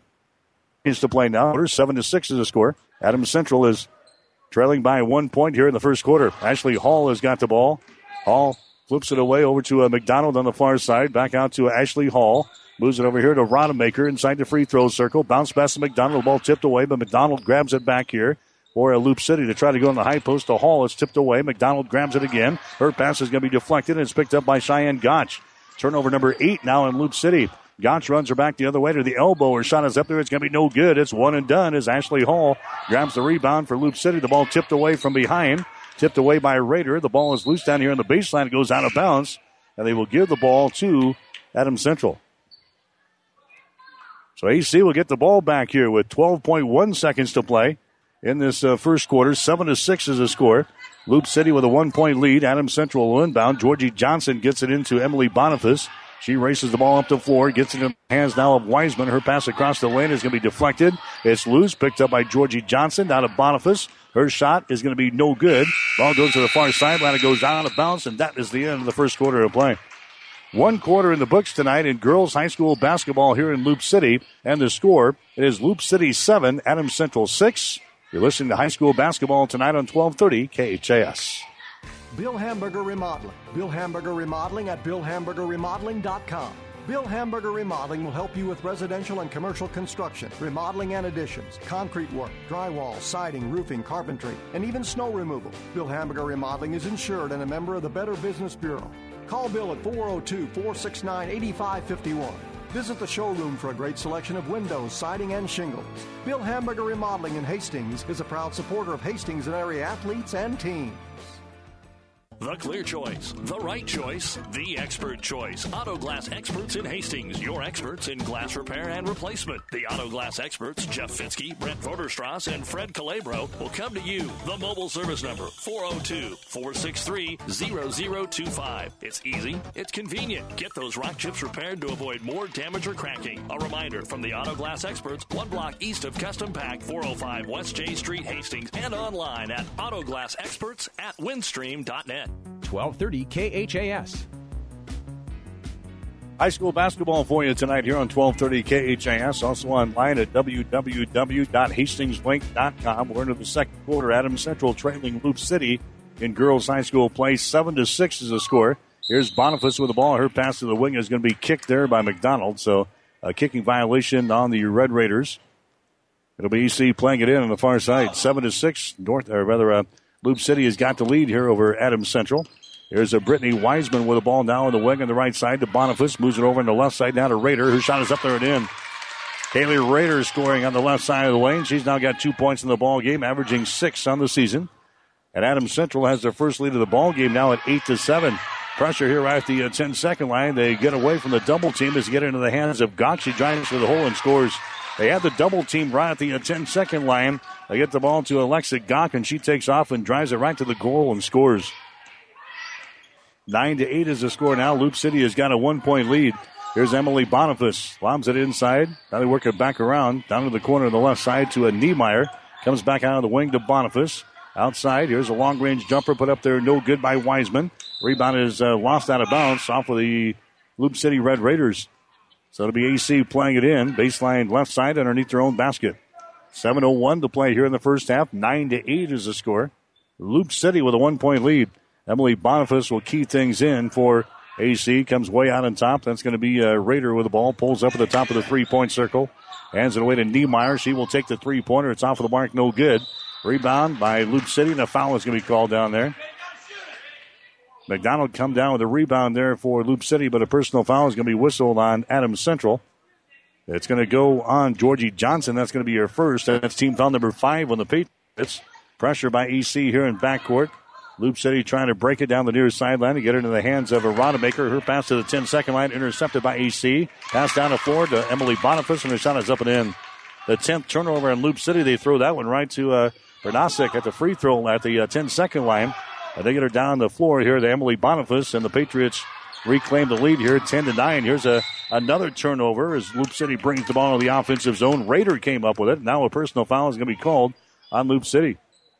to play now. seven to six is the score. Adams Central is trailing by one point here in the first quarter. Ashley Hall has got the ball. Hall flips it away over to uh, McDonald on the far side. Back out to Ashley Hall. Moves it over here to Rodemaker inside the free throw circle. Bounce pass to McDonald. The ball tipped away, but McDonald grabs it back here for a Loop City to try to go on the high post to Hall. It's tipped away. McDonald grabs it again. Her pass is going to be deflected, and it's picked up by Cheyenne Gach. Turnover number eight now in Loop City. Gach runs her back the other way to the elbow. Her shot is up there. It's going to be no good. It's one and done as Ashley Hall grabs the rebound for Loop City. The ball tipped away from behind. Tipped away by Rader. The ball is loose down here on the baseline. It goes out of bounds, and they will give the ball to Adams Central. So A C will get the ball back here with twelve point one seconds to play in this uh, first quarter. seven to six is the score. Loop City with a one-point lead. Adams Central will inbound. Georgie Johnson gets it into Emily Boniface. She races the ball up the floor, gets it in the hands now of Wiseman. Her pass across the lane is going to be deflected. It's loose, picked up by Georgie Johnson down to Boniface. Her shot is going to be no good. Ball goes to the far sideline. It goes out of bounds, and that is the end of the first quarter of play. One quarter in the books tonight in girls high school basketball here in Loop City. And the score, it is Loop City seven, Adams Central six. You're listening to high school basketball tonight on twelve thirty K H A S. Bill Hamburger Remodeling. Bill Hamburger Remodeling at bill hamburger remodeling dot com. Bill Hamburger Remodeling will help you with residential and commercial construction, remodeling and additions, concrete work, drywall, siding, roofing, carpentry, and even snow removal. Bill Hamburger Remodeling is insured and a member of the Better Business Bureau. Call Bill at four oh two, four six nine, eight five five one. Visit the showroom for a great selection of windows, siding, and shingles. Bill Hamburger Remodeling in Hastings is a proud supporter of Hastings and area athletes and teams. The clear choice, the right choice, the expert choice. Auto Glass Experts in Hastings, your experts in glass repair and replacement. The Auto Glass Experts, Jeff Fitzke, Brent Voderstrass, and Fred Calabro will come to you. The mobile service number, four oh two, four six three, zero zero two five. It's easy, it's convenient. Get those rock chips repaired to avoid more damage or cracking. A reminder from the Auto Glass Experts, one block east of Custom Pack, four oh five West J Street, Hastings, and online at autoglass experts at windstream dot net. twelve thirty K H A S. High school basketball for you tonight here on twelve thirty K H A S. Also online at w w w dot hastings link dot com. We're into the second quarter. Adams Central trailing Loop City in girls high school play. seven to six is the score. Here's Boniface with the ball. Her pass to the wing is going to be kicked there by McDonald. So a kicking violation on the Red Raiders. It'll be E C playing it in on the far side. seven to six. North, or rather, uh, Loop City has got the lead here over Adams Central. Here's a Brittany Wiseman with the ball now on the wing on the right side to Boniface. Moves it over on the left side now to Rader. Her shot is up there and in. Kaylee Rader scoring on the left side of the lane. She's now got two points in the ball game, averaging six on the season. And Adams Central has their first lead of the ball game now at eight to seven. Pressure here right at the uh, ten-second line. They get away from the double team as they get into the hands of Gach. She drives for the hole and scores. They have the double team right at the uh, ten-second line. They get the ball to Alexa Gach, and she takes off and drives it right to the goal and scores. Nine to eight is the score now. Loop City has got a one-point lead. Here's Emily Boniface. Lobs it inside. Now they work it back around. Down to the corner on the left side to a Niemeyer. Comes back out of the wing to Boniface. Outside, here's a long-range jumper put up there. No good by Wiseman. Rebound is uh, lost out of bounds off of the Loop City Red Raiders. So it'll be A C playing it in. Baseline left side underneath their own basket. seven oh one to play here in the first half. nine to eight is the score. Loop City with a one-point lead. Emily Boniface will key things in for A C. Comes way out on top. That's going to be a Raider with the ball. Pulls up at the top of the three-point circle. Hands it away to Niemeyer. She will take the three-pointer. It's off of the mark. No good. Rebound by Loop City, and a foul is going to be called down there. McDonald come down with a rebound there for Loop City, but a personal foul is going to be whistled on Adams Central. It's going to go on Georgie Johnson. That's going to be her first. That's team foul number five on the Patriots. Pressure by E C here in backcourt. Loop City trying to break it down the near sideline and get it into the hands of a Rodemaker. Her pass to the ten-second line, intercepted by E C. Pass down the floor to Emily Boniface, and her shot is up and in. The tenth turnover in Loop City. They throw that one right to uh, Bernasek at the free throw at the uh, ten-second line. And they get her down the floor here to Emily Boniface, and the Patriots reclaim the lead here, ten to nine. Here's a another turnover as Loop City brings the ball to the offensive zone. Raider came up with it. Now a personal foul is going to be called on Loop City.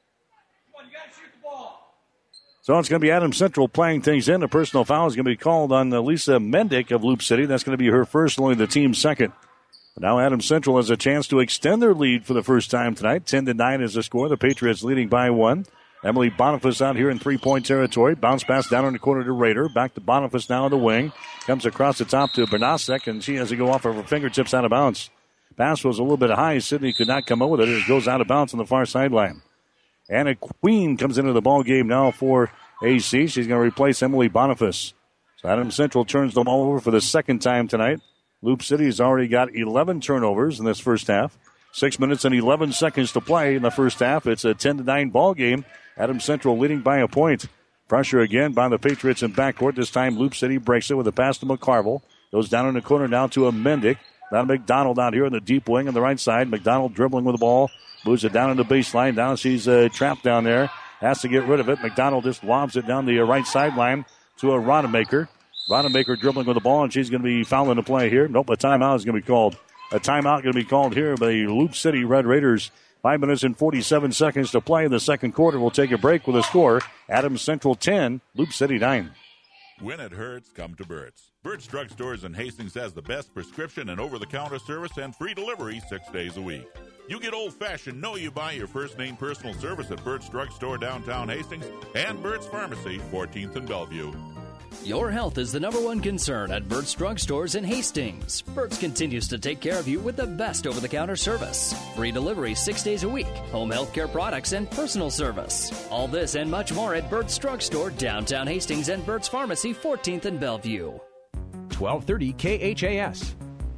So it's going to be Adams Central playing things in. A personal foul is going to be called on uh, Lisa Mendick of Loop City. That's going to be her first, only the team's second. Now Adams Central has a chance to extend their lead for the first time tonight. ten to nine is the score. The Patriots leading by one. Emily Boniface out here in three-point territory. Bounce pass down in the corner to Raider. Back to Boniface now on the wing. Comes across the top to Bernasek, and she has to go off of her fingertips out of bounds. Pass was a little bit high. Sydney could not come up with it. It goes out of bounds on the far sideline. Anna Queen comes into the ball game now for A C. She's going to replace Emily Boniface. So Adams Central turns the ball over for the second time tonight. Loop City has already got eleven turnovers in this first half. Six minutes and eleven seconds to play in the first half. It's a ten to nine ball game. Adams Central leading by a point. Pressure again by the Patriots in backcourt. This time Loop City breaks it with a pass to McCarville. Goes down in the corner now to a Mendick. Now to McDonald out here in the deep wing on the right side. McDonald dribbling with the ball. Moves it down in the baseline. Now she's uh, trapped down there. Has to get rid of it. McDonald just lobs it down the uh, right sideline to a Rodemaker. Rodemaker dribbling with the ball, and she's going to be fouling the play here. Nope, a timeout is going to be called. A timeout going to be called here by the Loop City Red Raiders. Five minutes and forty-seven seconds to play in the second quarter. We'll take a break with a score. Adams Central ten, Loop City nine. When it hurts, come to Burt's. Burt's Drug Stores in Hastings has the best prescription and over-the-counter service and free delivery six days a week. You get old-fashioned, know you buy your first-name personal service at Burt's Drug Store downtown Hastings and Burt's Pharmacy, fourteenth and Bellevue. Your health is the number one concern at Burt's Drug Stores in Hastings. Burt's continues to take care of you with the best over-the-counter service. Free delivery six days a week, home health care products, and personal service. All this and much more at Burt's Drug Store, downtown Hastings, and Burt's Pharmacy, fourteenth and Bellevue. twelve thirty K H A S.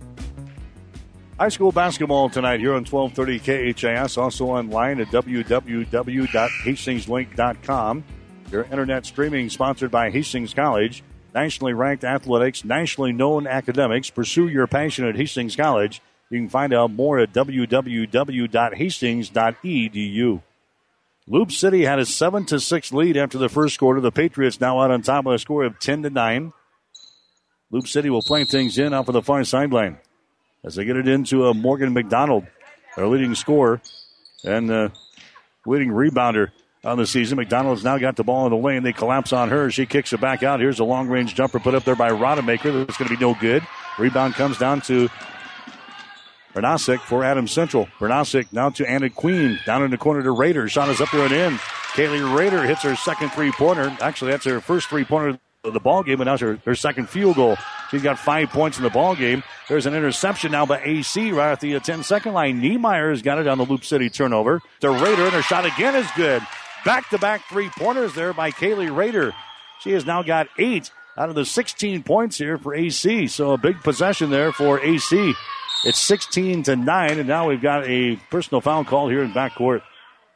High school basketball tonight here on twelve thirty K H A S. Also online at w w w dot hastings link dot com. Your internet streaming sponsored by Hastings College. Nationally ranked athletics, nationally known academics. Pursue your passion at Hastings College. You can find out more at w w w dot hastings dot e d u. Loop City had a seven to six lead after the first quarter. The Patriots now out on top with a score of ten to nine. Loop City will play things in off of the far sideline as they get it into a Morgan McDonald, their leading scorer and uh, leading rebounder on the season. McDonald's now got the ball in the lane. They collapse on her. She kicks it back out. Here's a long-range jumper put up there by Rodemaker. That's going to be no good. Rebound comes down to Bernasek for Adams Central. Bernasek now to Anna Queen. Down in the corner to Raider. Shot is up there and in. Kaylee Raider hits her second three-pointer. Actually, that's her first three-pointer of the ball game, and that's her, her second field goal. She's got five points in the ball game. There's an interception now by A C right at the ten-second line. Niemeyer has got it on the Loop City turnover. The Raider, and her shot again is good. Back-to-back three-pointers there by Kaylee Raider. She has now got eight out of the sixteen points here for A C. So a big possession there for A C. It's sixteen to nine, and now we've got a personal foul call here in backcourt.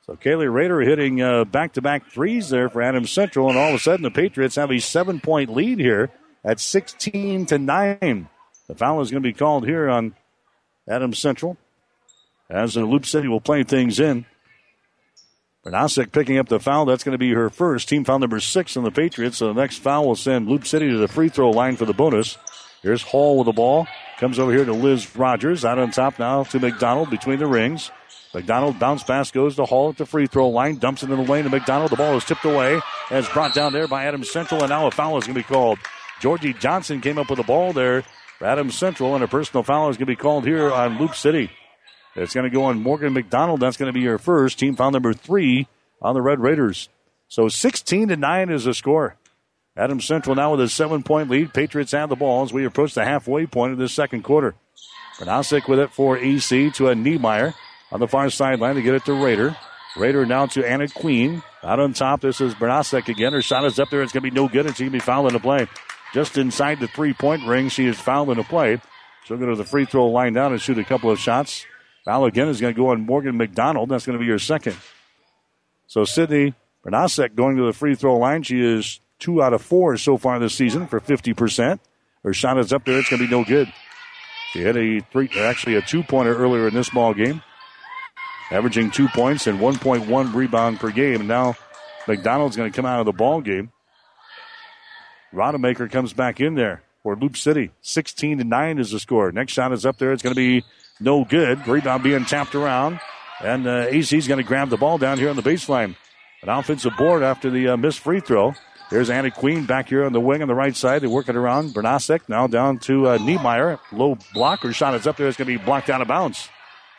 So Kaylee Rader hitting uh, back-to-back threes there for Adams Central, and all of a sudden the Patriots have a seven-point lead here at sixteen to nine. The foul is going to be called here on Adams Central as the Loop City will play things in. Bernasek picking up the foul. That's going to be her first. Team foul number six on the Patriots. So the next foul will send Loop City to the free throw line for the bonus. Here's Hall with the ball. Comes over here to Liz Rogers. Out on top now to McDonald between the rings. McDonald bounce pass goes to Hall at the free throw line. Dumps it in the lane to McDonald. The ball is tipped away. And it's brought down there by Adams Central. And now a foul is going to be called. Georgie Johnson came up with the ball there for Adams Central. And a personal foul is going to be called here on Loop City. It's going to go on Morgan McDonald. That's going to be her first. Team foul number three on the Red Raiders. So sixteen to nine is the score. Adams Central now with a seven-point lead. Patriots have the ball as we approach the halfway point of this second quarter. Bernasek with it for A C to a Niemeyer on the far sideline to get it to Rader. Rader now to Anna Queen. Out on top, this is Bernasek again. Her shot is up there. It's going to be no good, and she's going to be fouled in the play. Just inside the three-point ring, she is fouled in the play. She'll go to the free throw line down and shoot a couple of shots. Foul again is going to go on Morgan McDonald. That's going to be her second. So Sydney Bernasek going to the free throw line. She is two out of four so far this season for fifty percent. Her shot is up there. It's going to be no good. She had a three, actually a two-pointer earlier in this ball game, averaging two points and one point one rebound per game. And now McDonald's going to come out of the ball game. Rodemaker comes back in there for Loop City. sixteen to nine is the score. Next shot is up there. It's going to be no good. Rebound being tapped around. And uh, A C's going to grab the ball down here on the baseline. An offensive board after the uh, missed free throw. Here's Anna Queen back here on the wing on the right side. They work it around. Bernasek now down to uh, Niemeyer. Low block. Her shot is up there. It's going to be blocked out of bounds.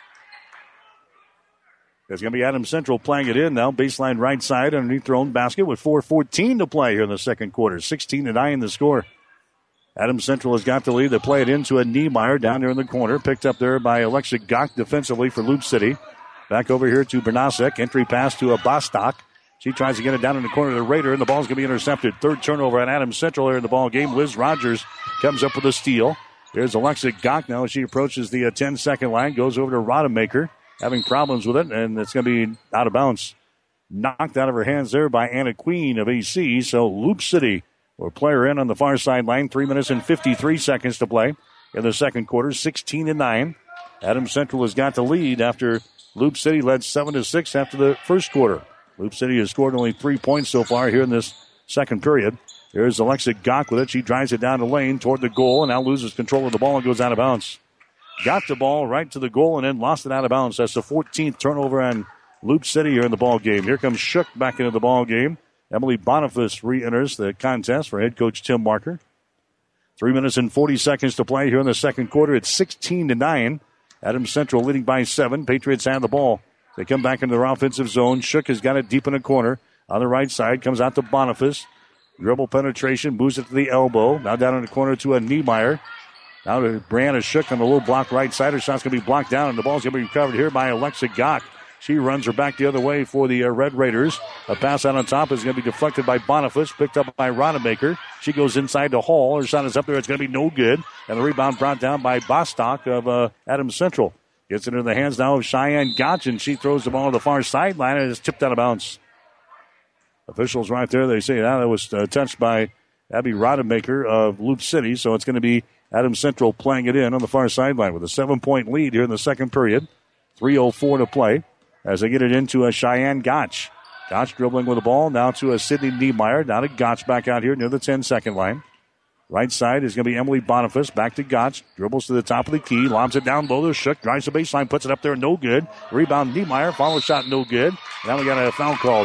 It's going to be Adams Central playing it in now. Baseline right side underneath their own basket with four fourteen to play here in the second quarter. sixteen to nine the score. Adams Central has got the lead. They play it into a Niemeyer down there in the corner. Picked up there by Alexa Gach defensively for Loop City. Back over here to Bernasek. Entry pass to a Bostock. She tries to get it down in the corner to the Raider, and the ball's going to be intercepted. Third turnover on Adams Central here in the ball game. Liz Rogers comes up with a steal. Here's Alexa Gach now as she approaches the ten-second line. Goes over to Rodemaker, having problems with it, and it's going to be out of bounds. Knocked out of her hands there by Anna Queen of A C. So Loop City will play her in on the far sideline. Three minutes and fifty-three seconds to play in the second quarter. sixteen to nine. Adams Central has got the lead after Loop City led seven to six after the first quarter. Loop City has scored only three points so far here in this second period. Here's Alexa Gach with it. She drives it down the lane toward the goal and now loses control of the ball and goes out of bounds. Got the ball right to the goal and then lost it out of bounds. That's the fourteenth turnover on Loop City here in the ball game. Here comes Shook back into the ball game. Emily Boniface re-enters the contest for head coach Tim Marker. Three minutes and forty seconds to play here in the second quarter. It's sixteen to nine. Adams Central leading by seven. Patriots have the ball. They come back into their offensive zone. Shook has got it deep in the corner. On the right side, comes out to Boniface. Dribble penetration, moves it to the elbow. Now down in the corner to a Niemeyer. Now to Brianna Shook on the low block right side. Her shot's going to be blocked down, and the ball's going to be recovered here by Alexa Gach. She runs her back the other way for the uh, Red Raiders. A pass out on top is going to be deflected by Boniface, picked up by Rodemaker. She goes inside to Hall. Her shot is up there. It's going to be no good. And the rebound brought down by Bostock of uh, Adams Central. Gets it into the hands now of Cheyenne Gach, and she throws the ball to the far sideline, and it's tipped out of bounds. Officials right there, they say now that was uh, touched by Abby Rodemaker of Loop City, so it's going to be Adams Central playing it in on the far sideline with a seven-point lead here in the second period. three oh four to play as they get it into a Cheyenne Gach. Gach dribbling with the ball, now to a Sydney Niemeyer. Now to Gach back out here near the ten-second line. Right side is going to be Emily Boniface. Back to Gach. Dribbles to the top of the key. Lobs it down low to Shook. Drives the baseline. Puts it up there. No good. Rebound Niemeyer. Follow shot. No good. Now we got a foul called.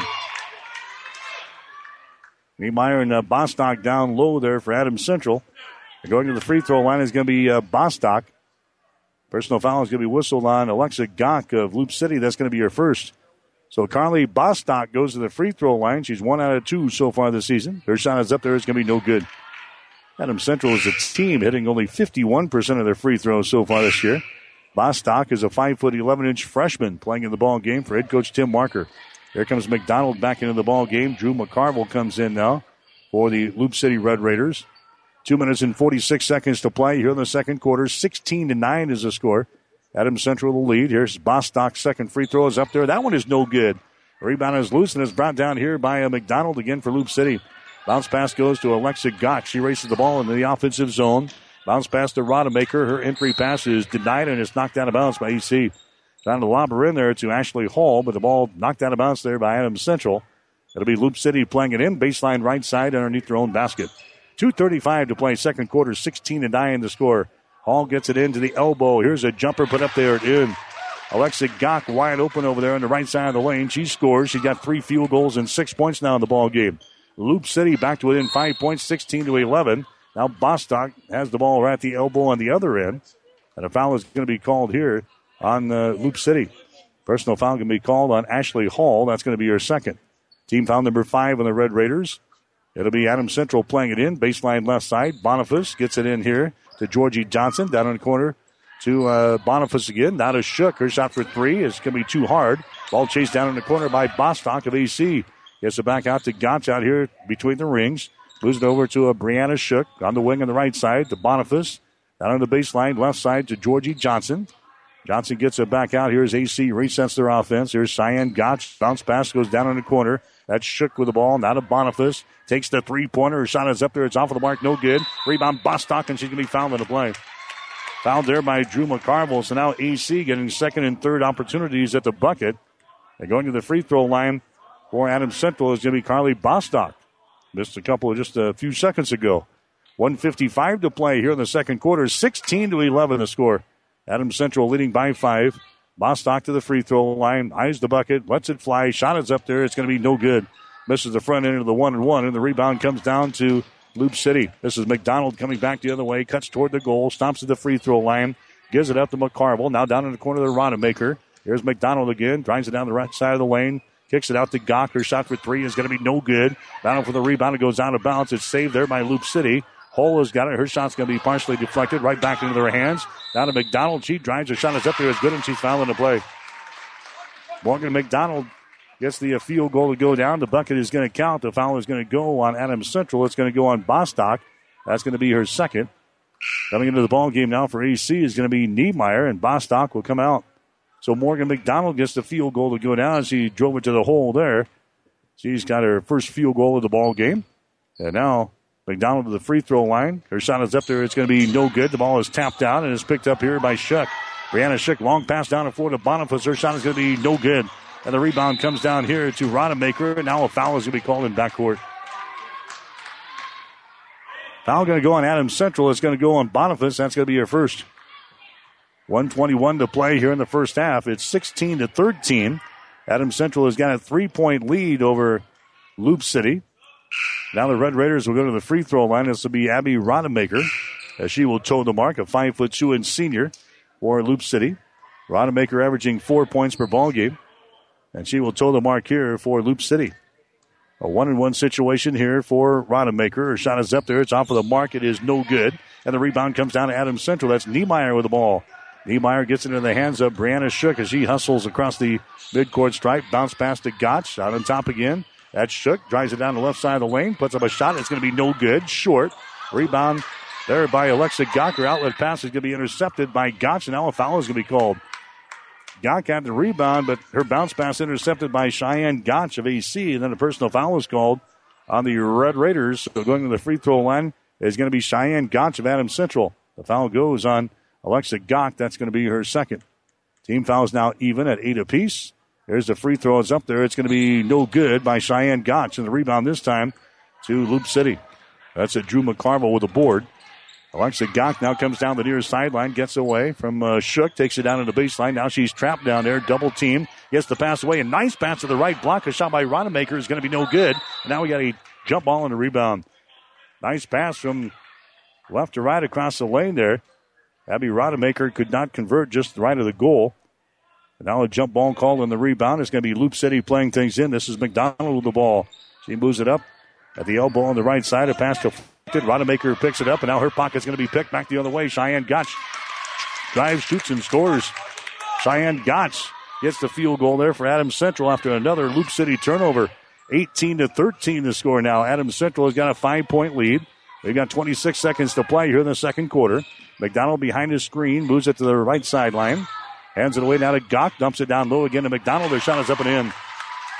Niemeyer and uh, Bostock down low there for Adams Central. And going to the free throw line is going to be uh, Bostock. Personal foul is going to be whistled on Alexa Gach of Loop City. That's going to be her first. So Carly Bostock goes to the free throw line. She's one out of two so far this season. Her shot is up there. It's going to be no good. Adams Central is a team hitting only fifty-one percent of their free throws so far this year. Bostock is a five foot eleven inch freshman playing in the ball game for head coach Tim Marker. Here comes McDonald back into the ball game. Drew McCarville comes in now for the Loop City Red Raiders. Two minutes and forty-six seconds to play here in the second quarter. sixteen to nine is the score. Adams Central the lead. Here's Bostock's second free throw is up there. That one is no good. Rebound is loose and is brought down here by a McDonald again for Loop City. Bounce pass goes to Alexa Gach. She races the ball into the offensive zone. Bounce pass to Rodemaker. Her entry pass is denied and is knocked out of bounds by E C. Trying to lob her in there to Ashley Hall, but the ball knocked out of bounds there by Adams Central. It'll be Loop City playing it in. Baseline right side underneath their own basket. two thirty-five to play second quarter. sixteen to nine the score. Hall gets it into the elbow. Here's a jumper put up there in. Alexa Gach wide open over there on the right side of the lane. She scores. She's got three field goals and six points now in the ball game. Loop City back to within five points, sixteen to eleven. Now Bostock has the ball right at the elbow on the other end. And a foul is going to be called here on uh, Loop City. Personal foul can be called on Ashley Hall. That's going to be her second. Team foul number five on the Red Raiders. It'll be Adams Central playing it in. Baseline left side. Boniface gets it in here to Georgie Johnson. Down in the corner to uh, Boniface again. Now to Shook. Her shot for three is going to be too hard. Ball chased down in the corner by Bostock of A C. Gets it back out to Gotch out here between the rings. Moves it over to a Brianna Shook on the wing on the right side to Boniface. Down on the baseline, left side to Georgie Johnson. Johnson gets it back out. Here's A C, resets their offense. Here's Cheyenne Gotch. Bounce pass goes down in the corner. That's Shook with the ball. Now to Boniface. Takes the three-pointer. Her shot is up there. It's off of the mark. No good. Rebound Bostock, and she's going to be fouled in the play. Fouled there by Drew McCarville. So now A C getting second and third opportunities at the bucket. And going to the free throw line for Adams Central is going to be Carly Bostock. Missed a couple of just a few seconds ago. one fifty-five to play here in the second quarter. sixteen to eleven the score. Adams Central leading by five. Bostock to the free throw line. Eyes the bucket. Lets it fly. Shot is up there. It's going to be no good. Misses the front end of the one and one. And the rebound comes down to Loop City. This is McDonald coming back the other way. Cuts toward the goal. Stomps at the free throw line. Gives it up to McCarville. Now down in the corner to Rodemaker. Here's McDonald again. Drives it down the right side of the lane. Kicks it out to Gach. Her shot for three is going to be no good. Battle for the rebound. It goes out of bounds. It's saved there by Loop City. Hull has got it. Her shot's going to be partially deflected right back into their hands. Down to McDonald. She drives. Her shot is up there. It's good, and she's fouling the play. Morgan McDonald gets the field goal to go down. The bucket is going to count. The foul is going to go on Adams Central. It's going to go on Bostock. That's going to be her second. Coming into the ball game now for A C is going to be Niemeyer, and Bostock will come out. So Morgan McDonald gets the field goal to go down. She drove it to the hole there. She's got her first field goal of the ball game. And now McDonald to the free throw line. Her shot is up there. It's going to be no good. The ball is tapped out and is picked up here by Shook. Brianna Shook, long pass down the floor to Boniface. Her shot is going to be no good. And the rebound comes down here to Rodemaker. And now a foul is going to be called in backcourt. Foul going to go on Adams Central. It's going to go on Boniface. That's going to be her first. one twenty-one to play here in the first half. It's sixteen to thirteen. Adams Central has got a three-point lead over Loop City. Now the Red Raiders will go to the free throw line. This will be Abby Rodemaker, as she will toe the mark, a five foot two inch senior for Loop City. Rodemaker averaging four points per ball game, and she will toe the mark here for Loop City. A one and one situation here for Rodemaker. Her shot is up there. It's off of the mark. It is no good. And the rebound comes down to Adams Central. That's Niemeyer with the ball. Niemeyer gets it in the hands of Brianna Shook as she hustles across the midcourt stripe. Bounce pass to Gotch. Out on top again. That's Shook. Drives it down the left side of the lane. Puts up a shot. It's going to be no good. Short. Rebound there by Alexa Gach. Her outlet pass is going to be intercepted by Gotch. And now a foul is going to be called. Gach had the rebound, but her bounce pass intercepted by Cheyenne Gotch of A C. And then a personal foul is called on the Red Raiders. So going to the free throw line is going to be Cheyenne Gotch of Adams Central. The foul goes on Alexa Gach. That's going to be her second. Team fouls now even at eight apiece. There's the free throw. It's up there. It's going to be no good by Cheyenne Gotch. And the rebound this time to Loop City. That's a Drew McCarville with the board. Alexa Gach now comes down the near sideline, gets away from uh, Shook, takes it down to the baseline. Now she's trapped down there, double team, gets the pass away. A nice pass to the right block. A shot by Rodemaker is going to be no good. And now we got a jump ball and a rebound. Nice pass from left to right across the lane there. Abby Rodemaker could not convert just right of the goal. And now a jump ball called on the rebound. It's going to be Loop City playing things in. This is McDonald with the ball. She moves it up at the elbow on the right side. A pass to Rodemaker picks it up, and now her pocket's going to be picked back the other way. Cheyenne Gotch drives, shoots, and scores. Cheyenne Gotch gets the field goal there for Adams Central after another Loop City turnover. eighteen to thirteen the score now. Adams Central has got a five-point lead. They've got twenty-six seconds to play here in the second quarter. McDonald behind his screen, moves it to the right sideline. Hands it away now to Gach, dumps it down low again to McDonald. Their shot is up and in.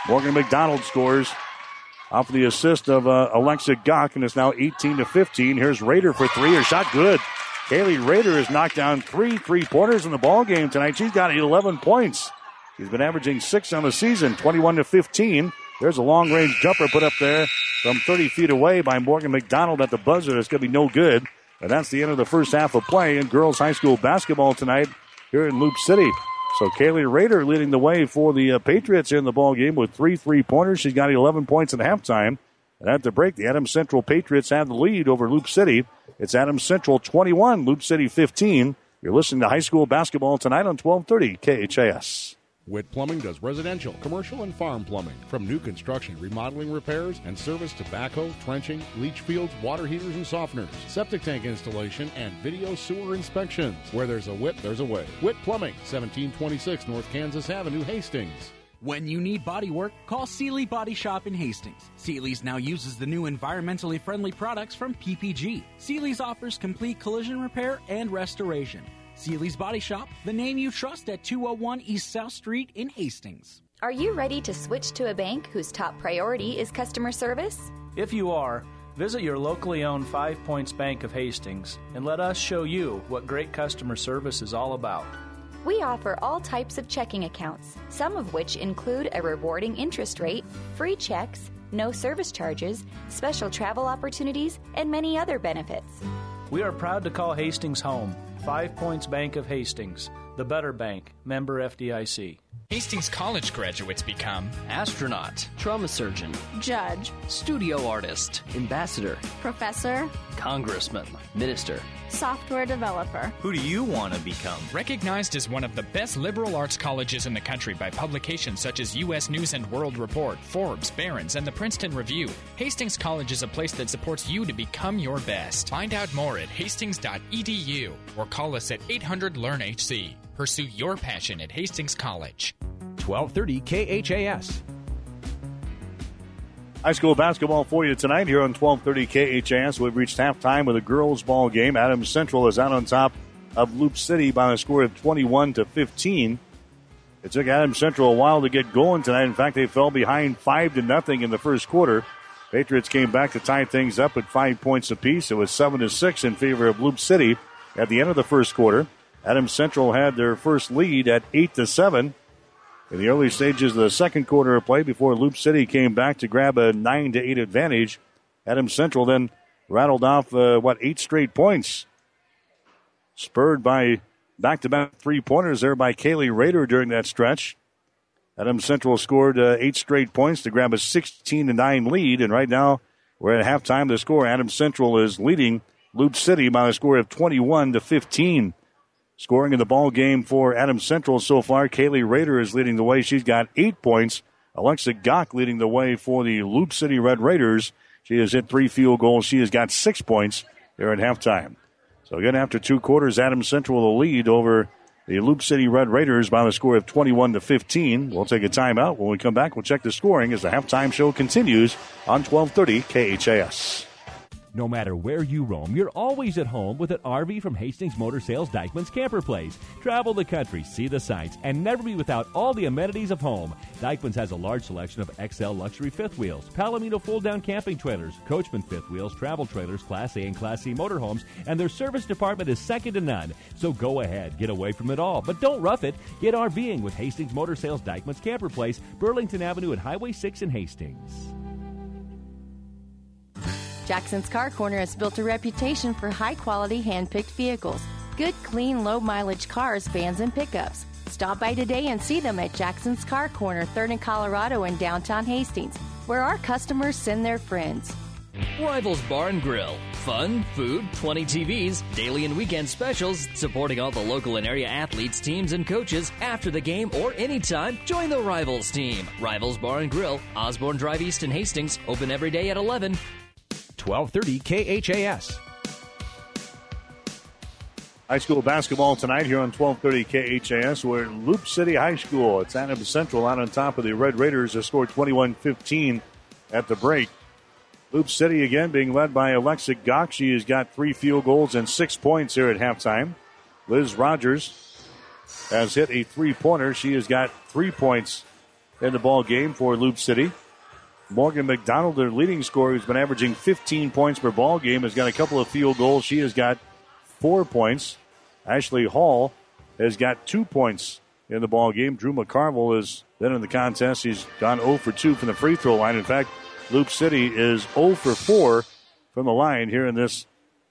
Morgan McDonald scores off the assist of uh, Alexa Gock, and it's now eighteen to fifteen. Here's Rader for three. Her shot good. Kaylee Rader has knocked down three three-pointers in the ball game tonight. She's got eleven points. She's been averaging six on the season, twenty-one to fifteen. There's a long-range jumper put up there from thirty feet away by Morgan McDonald at the buzzer. It's going to be no good. And that's the end of the first half of play in girls high school basketball tonight here in Loop City. So Kaylee Rader leading the way for the uh, Patriots in the ball game with three three-pointers. She's got eleven points at halftime. And at the break, the Adams Central Patriots have the lead over Loop City. It's Adams Central twenty-one, Loop City fifteen. You're listening to high school basketball tonight on twelve thirty K H A S. Witt Plumbing does residential, commercial, and farm plumbing. From new construction, remodeling, repairs, and service to backhoe, trenching, leach fields, water heaters and softeners, septic tank installation, and video sewer inspections. Where there's a Witt, there's a way. Witt Plumbing, seventeen twenty-six North Kansas Avenue, Hastings. When you need body work, call Seeley Body Shop in Hastings. Seeley's now uses the new environmentally friendly products from P P G. Seeley's offers complete collision repair and restoration. Seeley's Body Shop, the name you trust at two oh one East South Street in Hastings. Are you ready to switch to a bank whose top priority is customer service? If you are, visit your locally owned Five Points Bank of Hastings and let us show you what great customer service is all about. We offer all types of checking accounts, some of which include a rewarding interest rate, free checks, no service charges, special travel opportunities, and many other benefits. We are proud to call Hastings home. Five Points Bank of Hastings, the better bank, member F D I C. Hastings College graduates become astronaut, trauma surgeon, judge, studio artist, ambassador, professor, congressman, minister, software developer. Who do you want to become? Recognized as one of the best liberal arts colleges in the country by publications such as U S News and World Report, Forbes, Barron's, and the Princeton Review, Hastings College is a place that supports you to become your best. Find out more at hastings dot e d u or call us at eight hundred learn H C. Pursue your passion at Hastings College. twelve thirty K H A S. High school basketball for you tonight here on twelve thirty K H A S. We've reached halftime with a girls' ball game. Adams Central is out on top of Loop City by a score of twenty-one to fifteen. It took Adams Central a while to get going tonight. In fact, they fell behind five to nothing in the first quarter. Patriots came back to tie things up at five points apiece. It was seven to six in favor of Loop City at the end of the first quarter. Adams Central had their first lead at eight to seven in the early stages of the second quarter of play before Loop City came back to grab a nine to eight advantage. Adams Central then rattled off uh, what eight straight points, spurred by back-to-back three-pointers there by Kaylee Rader during that stretch. Adams Central scored uh, eight straight points to grab a sixteen to nine lead, and right now we're at halftime. The score, Adams Central is leading Loop City by a score of twenty-one to fifteen. Scoring in the ball game for Adams Central so far, Kaylee Rader is leading the way. She's got eight points. Alexa Gock leading the way for the Loop City Red Raiders. She has hit three field goals. She has got six points there at halftime. So again, after two quarters, Adams Central will lead over the Loop City Red Raiders by the score of twenty-one to fifteen. We'll take a timeout. When we come back, we'll check the scoring as the halftime show continues on twelve thirty K H A S. No matter where you roam, you're always at home with an R V from Hastings Motor Sales Dykeman's Camper Place. Travel the country, see the sights, and never be without all the amenities of home. Dykeman's has a large selection of X L luxury fifth wheels, Palomino fold-down camping trailers, Coachman fifth wheels, travel trailers, Class A and Class C motorhomes, and their service department is second to none. So go ahead, get away from it all, but don't rough it. Get RVing with Hastings Motor Sales Dykeman's Camper Place, Burlington Avenue and Highway six in Hastings. Jackson's Car Corner has built a reputation for high-quality, hand-picked vehicles. Good, clean, low-mileage cars, vans, and pickups. Stop by today and see them at Jackson's Car Corner, third and Colorado in downtown Hastings, where our customers send their friends. Rivals Bar and Grill. Fun, food, twenty T Vs, daily and weekend specials, supporting all the local and area athletes, teams, and coaches. After the game or anytime, join the Rivals team. Rivals Bar and Grill, Osborne Drive East in Hastings, open every day at eleven. twelve thirty K H A S. High school basketball tonight here on twelve thirty K H A S. We're at Loop City High School. It's Adams Central out on top of the Red Raiders. They scored twenty-one fifteen at the break. Loop City again being led by Alexa Gock. She has got three field goals and six points here at halftime. Liz Rogers has hit a three-pointer. She has got three points in the ball game for Loop City. Morgan McDonald, their leading scorer, who's been averaging fifteen points per ball game, has got a couple of field goals. She has got four points. Ashley Hall has got two points in the ball game. Drew McCarville has been in the contest. He's gone zero for two from the free throw line. In fact, Loop City is zero for four from the line here in this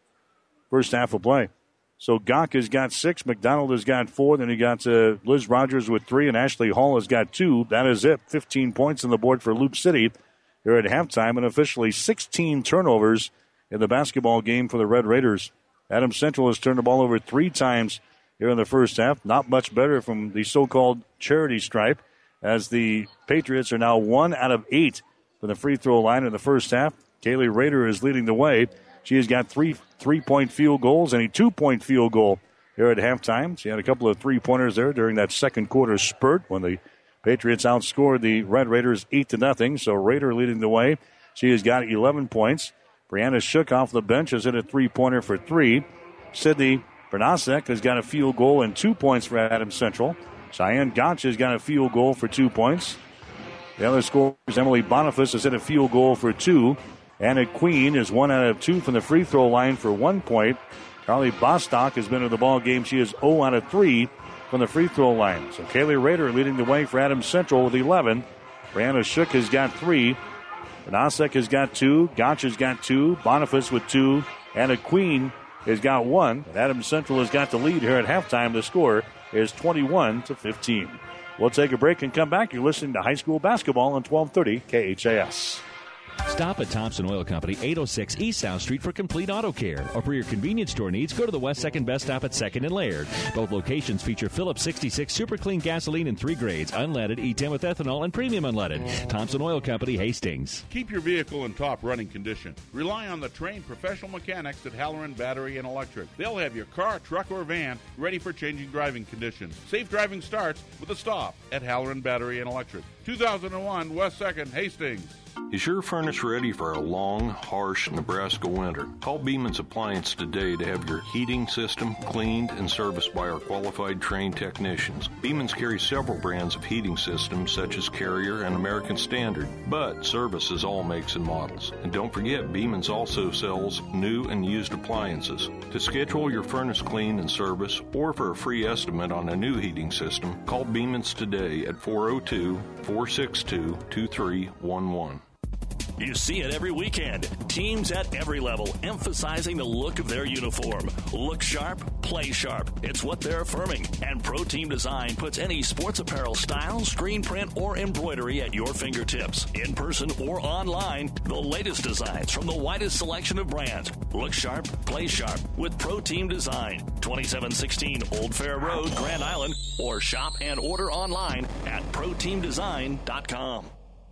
first half of play. So Gok has got six, McDonald has got four, then you got uh, Liz Rogers with three, and Ashley Hall has got two. That is it. fifteen points on the board for Loop City here at halftime, and officially sixteen turnovers in the basketball game for the Red Raiders. Adams Central has turned the ball over three times here in the first half. Not much better from the so-called charity stripe, as the Patriots are now one out of eight from the free throw line in the first half. Kaylee Rader is leading the way. She has got three three-point field goals and a two-point field goal here at halftime. She had a couple of three-pointers there during that second quarter spurt when the Patriots outscored the Red Raiders eight to nothing. So Rader leading the way. She has got eleven points. Brianna Shook off the bench has hit a three-pointer for three. Sydney Bernasek has got a field goal and two points for Adams Central. Cheyenne Gotch has got a field goal for two points. The other scorers, Emily Boniface has hit a field goal for two. Anna Queen is one out of two from the free throw line for one point. Carly Bostock has been in the ball game. She is zero out of three from the free throw line. So Kaylee Rader leading the way for Adams Central with eleven. Brianna Shook has got three. Bernasek has got two. Gotch has got two. Boniface with two. Anna Queen has got one. And Adams Central has got the lead here at halftime. The score is twenty-one to fifteen. We'll take a break and come back. You're listening to high school basketball on twelve thirty K H A S. Stop at Thompson Oil Company, eight oh six East South Street for complete auto care. Or for your convenience store needs, go to the West second Best Stop at second and Laird. Both locations feature Phillips sixty-six Super Clean gasoline in three grades, unleaded, E ten with ethanol, and premium unleaded. Thompson Oil Company, Hastings. Keep your vehicle in top running condition. Rely on the trained professional mechanics at Halloran Battery and Electric. They'll have your car, truck, or van ready for changing driving conditions. Safe driving starts with a stop at Halloran Battery and Electric. two thousand one West second, Hastings. Is your furnace ready for a long, harsh Nebraska winter? Call Beeman's Appliance today to have your heating system cleaned and serviced by our qualified trained technicians. Beeman's carries several brands of heating systems such as Carrier and American Standard, but services all makes and models. And don't forget, Beeman's also sells new and used appliances. To schedule your furnace clean and service or for a free estimate on a new heating system, call Beeman's today at four oh two, four six two, two three one one. You see it every weekend. Teams at every level emphasizing the look of their uniform. Look sharp, play sharp. It's what they're affirming. And Pro Team Design puts any sports apparel style, screen print, or embroidery at your fingertips. In person or online, the latest designs from the widest selection of brands. Look sharp, play sharp with Pro Team Design. twenty-seven sixteen Old Fair Road, Grand Island. Or shop and order online at pro team design dot com.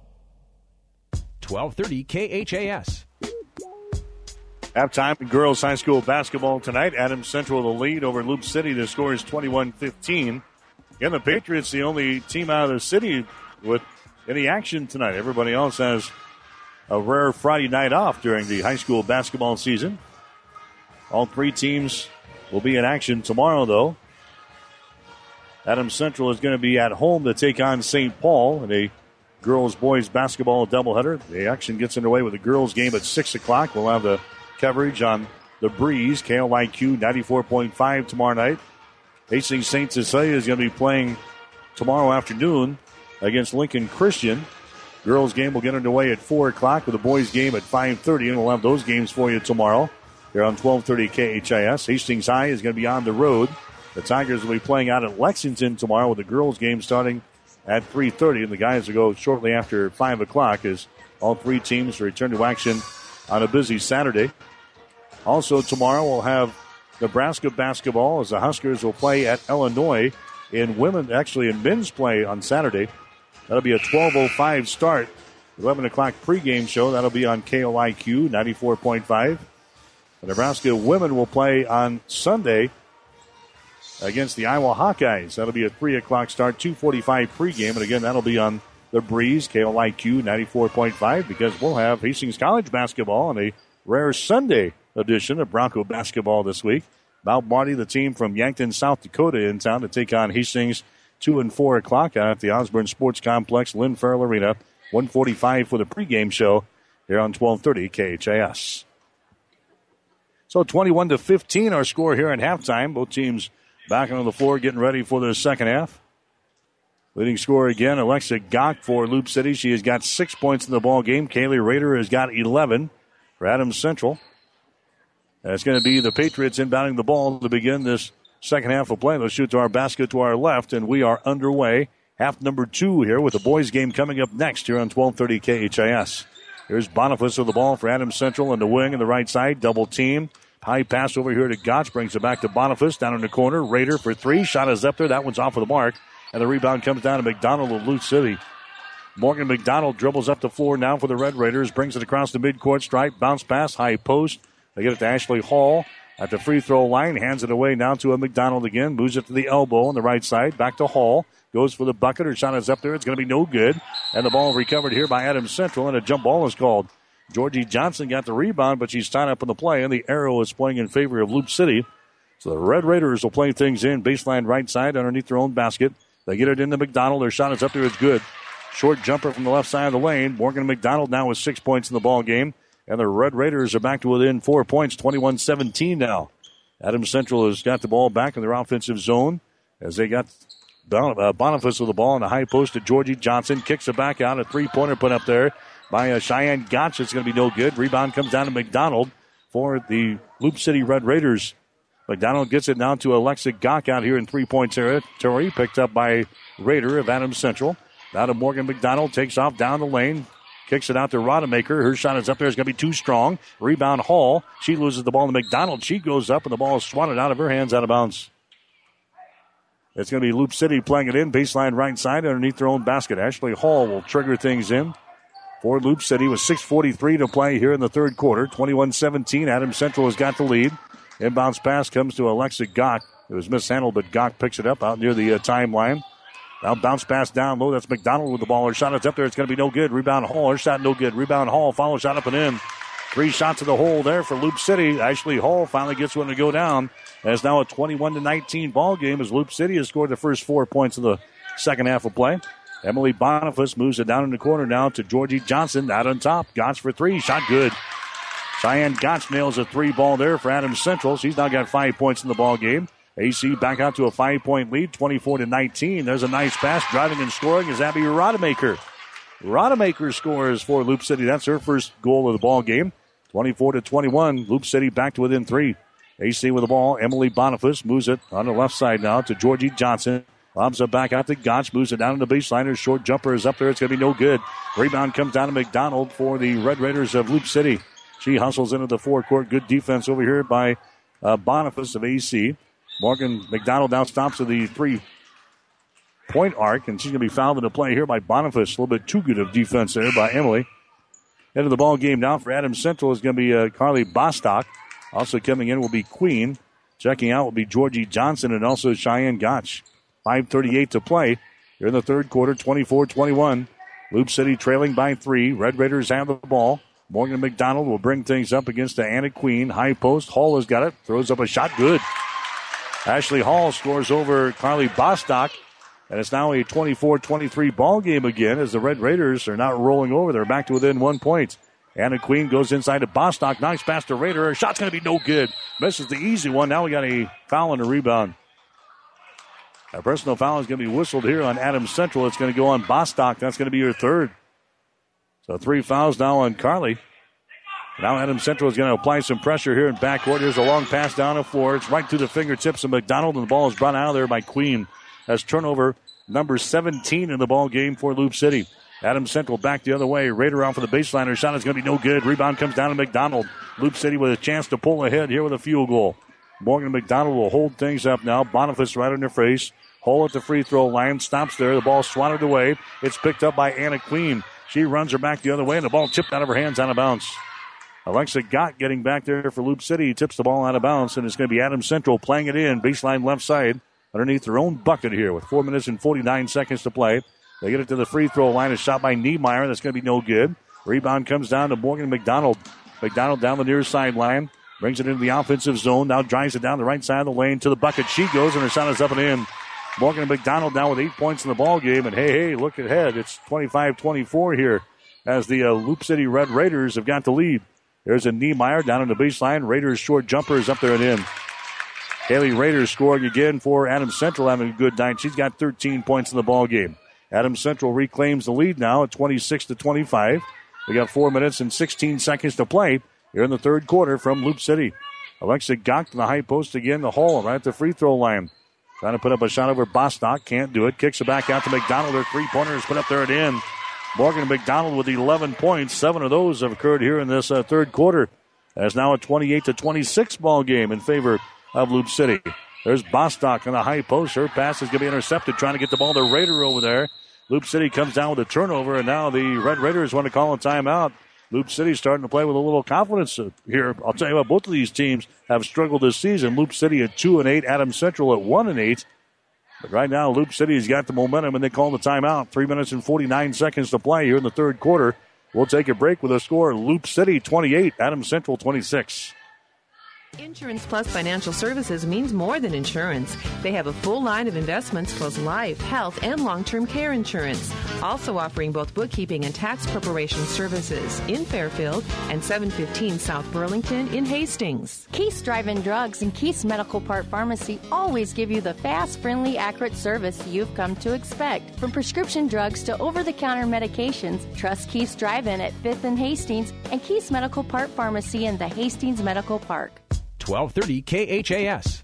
twelve thirty K H A S. Halftime in girls high school basketball tonight. Adams Central the lead over Loop City. The score is twenty-one fifteen. And the Patriots, the only team out of the city with any action tonight. Everybody else has a rare Friday night off during the high school basketball season. All three teams will be in action tomorrow, though. Adams Central is going to be at home to take on Saint Paul in a girls-boys basketball doubleheader. The action gets underway with the girls game at six o'clock. We'll have the coverage on the Breeze, K L I Q ninety-four point five tomorrow night. Hastings Saint Cecilia is going to be playing tomorrow afternoon against Lincoln Christian. Girls game will get underway at four o'clock with the boys game at five thirty, and we'll have those games for you tomorrow here on twelve thirty K H I S. Hastings High is going to be on the road. The Tigers will be playing out at Lexington tomorrow with the girls game starting at three thirty, and the guys will go shortly after five o'clock as all three teams return to action on a busy Saturday. Also tomorrow we'll have Nebraska basketball as the Huskers will play at Illinois in women, actually in men's play on Saturday. That'll be a twelve oh five start. eleven o'clock pregame show. That'll be on K O I Q ninety-four point five. The Nebraska women will play on Sunday against the Iowa Hawkeyes. That'll be a three o'clock start, two forty-five pregame. And again, that'll be on the Breeze, K O I Q ninety-four point five, because we'll have Hastings College basketball on a rare Sunday edition of Bronco basketball this week. Mount Marty, the team from Yankton, South Dakota, in town to take on Hastings two and four o'clock out at the Osborne Sports Complex, Lynn Farrell Arena. one forty-five for the pregame show here on twelve thirty K H A S. So twenty-one to fifteen our score here at halftime. Both teams back on the floor getting ready for their second half. Leading scorer again, Alexa Gach for Loop City. She has got six points in the ball game. Kaylee Rader has got eleven for Adams Central. And it's going to be the Patriots inbounding the ball to begin this second half of play. They'll shoot to our basket to our left, and we are underway. Half number two here with the boys game coming up next here on twelve thirty K H A S. Here's Boniface with the ball for Adams Central on the wing on the right side. Double team. High pass over here to Gotch. Brings it back to Boniface down in the corner. Rader for three. Shot is up there. That one's off of the mark. And the rebound comes down to McDonald of Loop City. Morgan McDonald dribbles up the floor now for the Red Raiders. Brings it across the midcourt stripe. Bounce pass. High post. They get it to Ashley Hall at the free throw line. Hands it away now to a McDonald again. Moves it to the elbow on the right side. Back to Hall. Goes for the bucket. Her shot is up there. It's going to be no good. And the ball recovered here by Adams Central. And a jump ball is called. Georgie Johnson got the rebound, but she's tied up in the play. And the arrow is playing in favor of Loop City. So the Red Raiders will play things in. Baseline right side underneath their own basket. They get it into McDonald. Their shot is up there. It's good. Short jumper from the left side of the lane. Morgan McDonald now with six points in the ball game. And the Red Raiders are back to within four points, twenty-one seventeen now. Adams Central has got the ball back in their offensive zone as they got Boniface with the ball in the high post to Georgie Johnson. Kicks it back out. A three-pointer put up there by uh, Cheyenne Gotch. It's going to be no good. Rebound comes down to McDonald for the Loop City Red Raiders. McDonald gets it down to Alexa Gach out here in three-point territory. Picked up by Raider of Adams Central. Now to Morgan McDonald. Takes off down the lane. Kicks it out to Rodemaker. Her shot is up there. It's going to be too strong. Rebound Hall. She loses the ball to McDonald. She goes up, and the ball is swatted out of her hands, out of bounds. It's going to be Loop City playing it in. Baseline right side underneath their own basket. Ashley Hall will trigger things in for Loop City with six forty-three to play here in the third quarter. twenty-one seventeen. Adams Central has got the lead. Inbounds pass comes to Alexa Gach. It was mishandled, but Gach picks it up out near the uh, timeline. Now bounce pass down low. That's McDonald with the ball. Her shot is up there. It's going to be no good. Rebound Hall. Her shot no good. Rebound Hall. Follow shot up and in. Three shots in the hole there for Loop City. Ashley Hall finally gets one to go down. And it's now a twenty-one to nineteen ball game as Loop City has scored the first four points of the second half of play. Emily Boniface moves it down in the corner now to Georgie Johnson out on top. Gotch for three. Shot good. Cheyenne Gotch nails a three ball there for Adams Central. She's now got five points in the ball game. A C back out to a five-point lead, twenty-four to nineteen. There's a nice pass. Driving and scoring is Abby Rodemaker. Rodemaker scores for Loop City. That's her first goal of the ball game. twenty-four to twenty-one. Loop City back to within three. A C with the ball. Emily Boniface moves it on the left side now to Georgie Johnson. Lobs it back out to Gotch. Moves it down to the baseline. Her short jumper is up there. It's going to be no good. Rebound comes down to McDonald for the Red Raiders of Loop City. She hustles into the forecourt. Good defense over here by uh, Boniface of A C. Morgan McDonald now stops at the three-point arc, and she's going to be fouled in the play here by Boniface. A little bit too good of defense there by Emily. End of the ball game now for Adams Central is going to be uh, Carly Bostock. Also coming in will be Queen. Checking out will be Georgie Johnson and also Cheyenne Gotch. five thirty-eight to play here in the third quarter, twenty-four twenty-one. Loop City trailing by three. Red Raiders have the ball. Morgan McDonald will bring things up against the Anna Queen. High post. Hall has got it. Throws up a shot. Good. Ashley Hall scores over Carly Bostock. And it's now a twenty-four twenty-three ball game again as the Red Raiders are not rolling over. They're back to within one point. Anna Queen goes inside to Bostock. Nice pass to Raider. Her shot's going to be no good. Misses the easy one. Now we got a foul and a rebound. A personal foul is going to be whistled here on Adams Central. It's going to go on Bostock. That's going to be her third. So three fouls now on Carly. Now Adams Central is going to apply some pressure here in backcourt. Here's a long pass down the floor. It's right to the fingertips of McDonald, and the ball is brought out of there by Queen. That's turnover number seventeen in the ball game for Loop City. Adams Central back the other way. Raider out for the baseline. Her shot is going to be no good. Rebound comes down to McDonald. Loop City with a chance to pull ahead here with a field goal. Morgan McDonald will hold things up now. Boniface right in their face. Hole at the free throw line. Stops there. The ball swatted away. It's picked up by Anna Queen. She runs her back the other way, and the ball tipped out of her hands out of bounds. Alexa Gott getting back there for Loop City. Tips the ball out of bounds, and it's going to be Adams Central playing it in. Baseline left side underneath their own bucket here with four minutes and forty-nine seconds to play. They get it to the free throw line. A shot by Niemeyer. That's going to be no good. Rebound comes down to Morgan McDonald. McDonald down the near sideline. Brings it into the offensive zone. Now drives it down the right side of the lane to the bucket. She goes, and her shot is up and in. Morgan McDonald now with eight points in the ball game. And hey, hey, look ahead. It's twenty-five twenty-four here as the uh, Loop City Red Raiders have got the lead. There's a Niemeyer down in the baseline. Raiders short jumper is up there and in. Haley Raiders scoring again for Adams Central, having a good night. She's got thirteen points in the ball game. Adams Central reclaims the lead now at twenty-six to twenty-five. We got four minutes and sixteen seconds to play here in the third quarter from Loop City. Alexa Gok to the high post again. The Hall right at the free throw line. Trying to put up a shot over Bostock. Can't do it. Kicks it back out to McDonald. Her three-pointer is put up there and in. Morgan McDonald with eleven points. Seven of those have occurred here in this uh, third quarter. As now a twenty-eight to twenty-six ball game in favor of Loop City. There's Bostock on the high post. Her pass is going to be intercepted. Trying to get the ball to Raider over there. Loop City comes down with a turnover, and now the Red Raiders want to call a timeout. Loop City starting to play with a little confidence here. I'll tell you what, both of these teams have struggled this season. Loop City at two and eight, Adams Central at one and eight. But right now, Loop City's got the momentum, and they call the timeout. Three minutes and forty-nine seconds to play here in the third quarter. We'll take a break with a score: Loop City twenty-eight, Adams Central twenty-six. Insurance Plus Financial Services means more than insurance. They have a full line of investments plus life, health, and long-term care insurance. Also offering both bookkeeping and tax preparation services in Fairfield and seven fifteen South Burlington in Hastings. Keith's Drive-In Drugs and Keith's Medical Park Pharmacy always give you the fast, friendly, accurate service you've come to expect. From prescription drugs to over-the-counter medications, trust Keith's Drive-In at fifth and Hastings and Keith's Medical Park Pharmacy in the Hastings Medical Park. twelve thirty K H A S.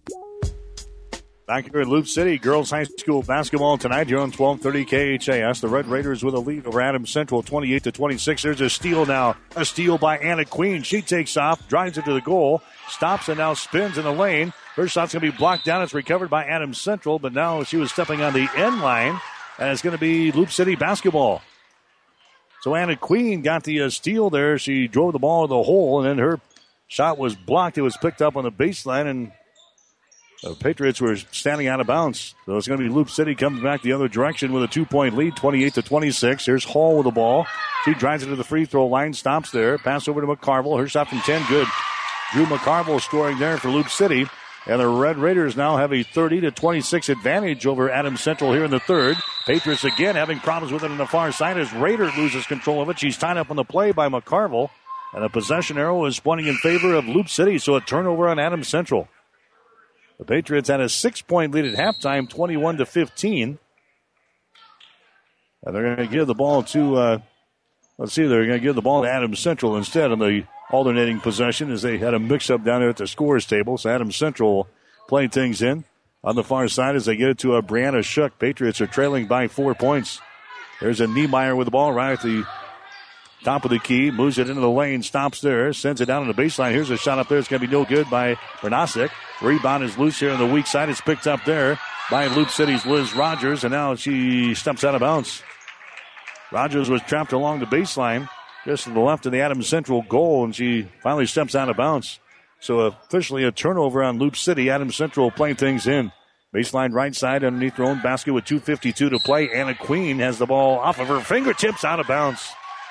Back here in Loop City, girls high school basketball tonight here on twelve thirty K H A S. The Red Raiders with a lead over Adams Central, twenty-eight to twenty-six. There's a steal now. A steal by Anna Queen. She takes off, drives it to the goal, stops and now spins in the lane. Her shot's going to be blocked down. It's recovered by Adams Central, but now she was stepping on the end line, and it's going to be Loop City basketball. So Anna Queen got the uh, steal there. She drove the ball to the hole, and then her shot was blocked. It was picked up on the baseline, and the Patriots were standing out of bounds. So it's going to be Loop City coming back the other direction with a two-point lead, twenty-eight to twenty-six. Here's Hall with the ball. She drives it to the free throw line, stops there. Pass over to McCarville. Her shot from ten, good. Drew McCarville scoring there for Loop City. And the Red Raiders now have a thirty to twenty-six advantage over Adams Central here in the third. Patriots again having problems with it on the far side as Raider loses control of it. She's tied up on the play by McCarville. And a possession arrow is pointing in favor of Loop City, so a turnover on Adams Central. The Patriots had a six-point lead at halftime, twenty-one to fifteen. And they're going to give the ball to, uh, let's see, they're going to give the ball to Adams Central instead on the alternating possession as they had a mix-up down there at the scores table. So Adams Central playing things in on the far side as they get it to uh, Brianna Shook. Patriots are trailing by four points. There's a Niemeyer with the ball right at the top of the key, moves it into the lane, stops there, sends it down on the baseline. Here's a shot up there. It's going to be no good by Bernasek. Rebound is loose here on the weak side. It's picked up there by Loop City's Liz Rogers, and now she steps out of bounds. Rogers was trapped along the baseline, just to the left of the Adams Central goal, and she finally steps out of bounds. So officially a turnover on Loop City. Adams Central playing things in. Baseline right side underneath their own basket with two fifty-two to play. Anna Queen has the ball off of her fingertips out of bounds.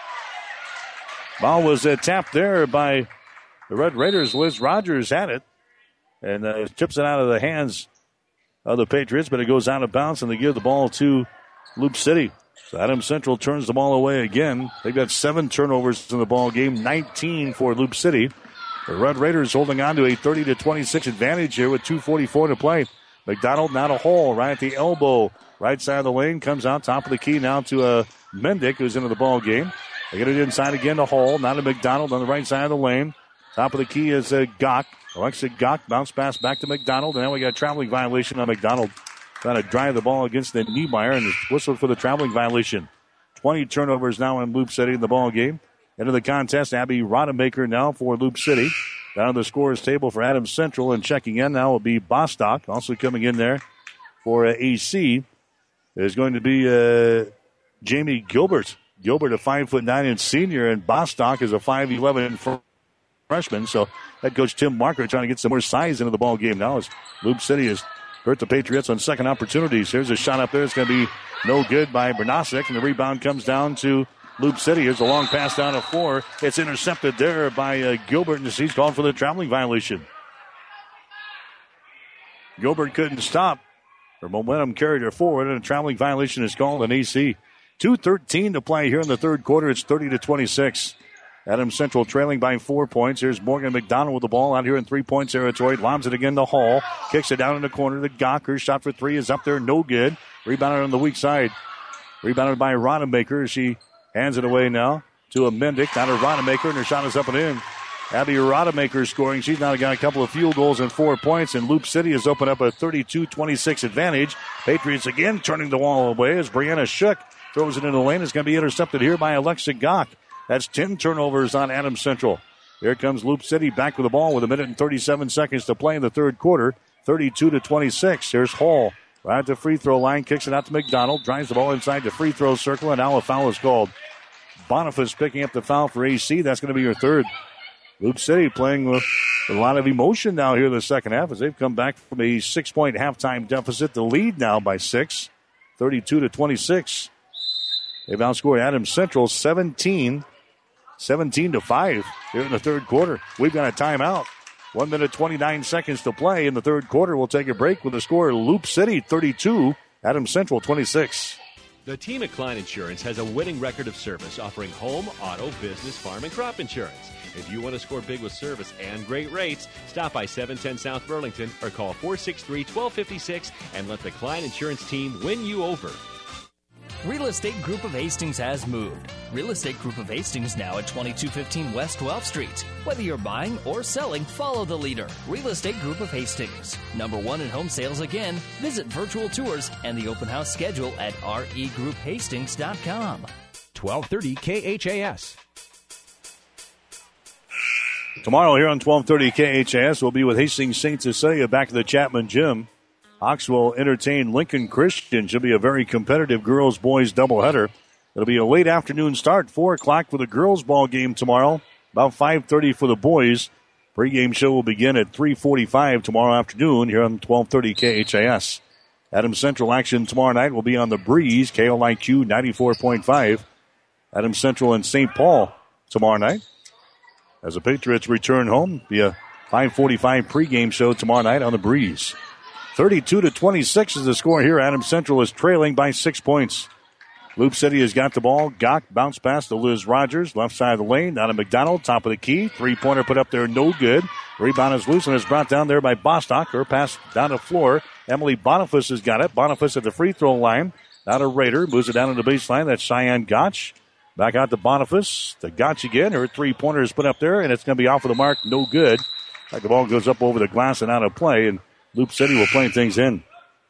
Ball was uh, tapped there by the Red Raiders. Liz Rogers had it and uh, tips it out of the hands of the Patriots, but it goes out of bounds, and they give the ball to Loop City. So Adams Central turns the ball away again. They've got seven turnovers in the ball game, nineteen for Loop City. The Red Raiders holding on to a thirty to twenty-six advantage here with two forty-four to play. McDonald now to Hall, right at the elbow. Right side of the lane, comes out top of the key now to uh, Mendick, who's into the ball game. They get it inside again to Hall, now to McDonald on the right side of the lane. Top of the key is uh, Gok. Alexa Gok, bounce pass back to McDonald, and now we got a traveling violation on McDonald. Trying to drive the ball against the Niemeyer, and it's whistled for the traveling violation. twenty turnovers now in Loop City in the ball game. Into the contest, Abby Rodemaker now for Loop City. Down the scorers table for Adams Central, and checking in now will be Bostock. Also coming in there for uh, A C is going to be uh, Jamie Gilbert. Gilbert, a five foot nine inch senior, and Bostock is a five eleven freshman. So head coach Tim Marker trying to get some more size into the ball game now as Loop City has hurt the Patriots on second opportunities. Here's a shot up there. It's going to be no good by Bernasek, and the rebound comes down to Loop City. Here's a long pass down to four. It's intercepted there by uh, Gilbert, and he's called for the traveling violation. Gilbert couldn't stop. Her momentum carried her forward, and a traveling violation is called on A C. two thirteen to play here in the third quarter. It's thirty to twenty-six. Adams Central trailing by four points. Here's Morgan McDonald with the ball out here in three-point territory. Lobs it again to Hall. Kicks it down in the corner to Gawker. Shot for three is up there. No good. Rebounded on the weak side. Rebounded by Rodemaker. She hands it away now to a Mendick. Now to Rodemaker, and her shot is up and in. Abby Rodemaker scoring. She's now got a couple of field goals and four points, and Loop City has opened up a thirty-two twenty-six advantage. Patriots again turning the wall away as Brianna Shook throws it in the lane. It's going to be intercepted here by Alexa Gawk. That's ten turnovers on Adams Central. Here comes Loop City back with the ball with a minute and thirty-seven seconds to play in the third quarter. thirty-two to twenty-six. Here's Hall. Right at the free throw line. Kicks it out to McDonald. Drives the ball inside the free throw circle, and now a foul is called. Boniface picking up the foul for A C. That's going to be her third. Loop City playing with a lot of emotion now here in the second half as they've come back from a six-point halftime deficit. The lead now by six. thirty-two to twenty-six. They've outscored Adams Central seventeen. seventeen to five here in the third quarter. We've got a timeout. One minute, twenty-nine seconds to play in the third quarter. We'll take a break with the score. Loop City thirty-two, Adams Central twenty-six. The team at Klein Insurance has a winning record of service offering home, auto, business, farm, and crop insurance. If you want to score big with service and great rates, stop by seven ten South Burlington or call four six three, one two five six and let the Klein Insurance team win you over. Real Estate Group of Hastings has moved. Real Estate Group of Hastings now at twenty-two fifteen West twelfth Street. Whether you're buying or selling, follow the leader. Real Estate Group of Hastings. Number one in home sales again. Visit virtual tours and the open house schedule at r e group hastings dot com. twelve thirty K H A S. Tomorrow here on twelve thirty K H A S, we'll be with Hastings Saint Cecilia back at the Chapman Gym. Hawks will entertain Lincoln Christian. Should be a very competitive girls-boys doubleheader. It'll be a late afternoon start, four o'clock for the girls' ball game tomorrow, about five thirty for the boys. Pre-game show will begin at three forty-five tomorrow afternoon here on twelve thirty K H A S. Adams Central action tomorrow night will be on the Breeze, K L I Q ninety-four point five. Adams Central and Saint Paul tomorrow night. As the Patriots return home, be a five forty-five pregame show tomorrow night on the Breeze. thirty-two to twenty-six is the score here. Adams Central is trailing by six points. Loop City has got the ball. Gawk bounce pass to Liz Rogers. Left side of the lane. Down to McDonald. Top of the key. Three-pointer put up there. No good. Rebound is loose and is brought down there by Bostock. Her pass down the floor. Emily Boniface has got it. Boniface at the free throw line. Now to Rader. Moves it down to the baseline. That's Cheyenne Gotch. Back out to Boniface. To Gotch again. Her three-pointer is put up there, and it's going to be off of the mark. No good. Like the ball goes up over the glass and out of play, and Loop City will play things in.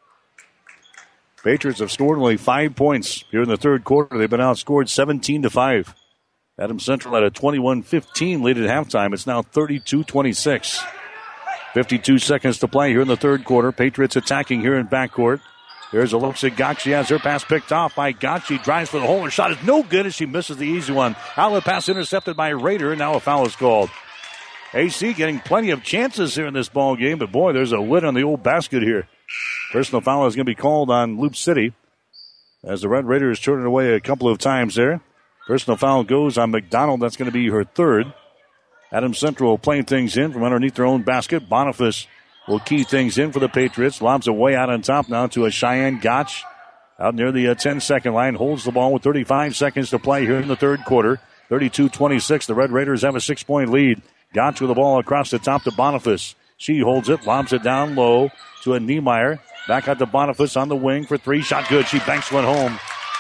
Patriots have scored only five points here in the third quarter. They've been outscored seventeen to five. Adams Central had a twenty-one fifteen lead at halftime. It's now thirty-two twenty-six. fifty-two seconds to play here in the third quarter. Patriots attacking here in backcourt. There's a look at Gotch. She has her pass picked off by Gotch. She drives for the hole. Her shot is no good as she misses the easy one. Outlet pass intercepted by Rader. Now a foul is called. A C getting plenty of chances here in this ball game, but boy, there's a lid on the old basket here. Personal foul is going to be called on Loop City as the Red Raiders turn it away a couple of times there. Personal foul goes on McDonald. That's going to be her third. Adams Central playing things in from underneath their own basket. Boniface will key things in for the Patriots. Lobs it way out on top now to a Cheyenne Gotch out near the ten-second line. Holds the ball with thirty-five seconds to play here in the third quarter. thirty-two twenty-six. The Red Raiders have a six-point lead. Gotch with the ball across the top to Boniface. She holds it, lobs it down low to a Niemeyer. Back out to Boniface on the wing for three. Shot good. She banks one home.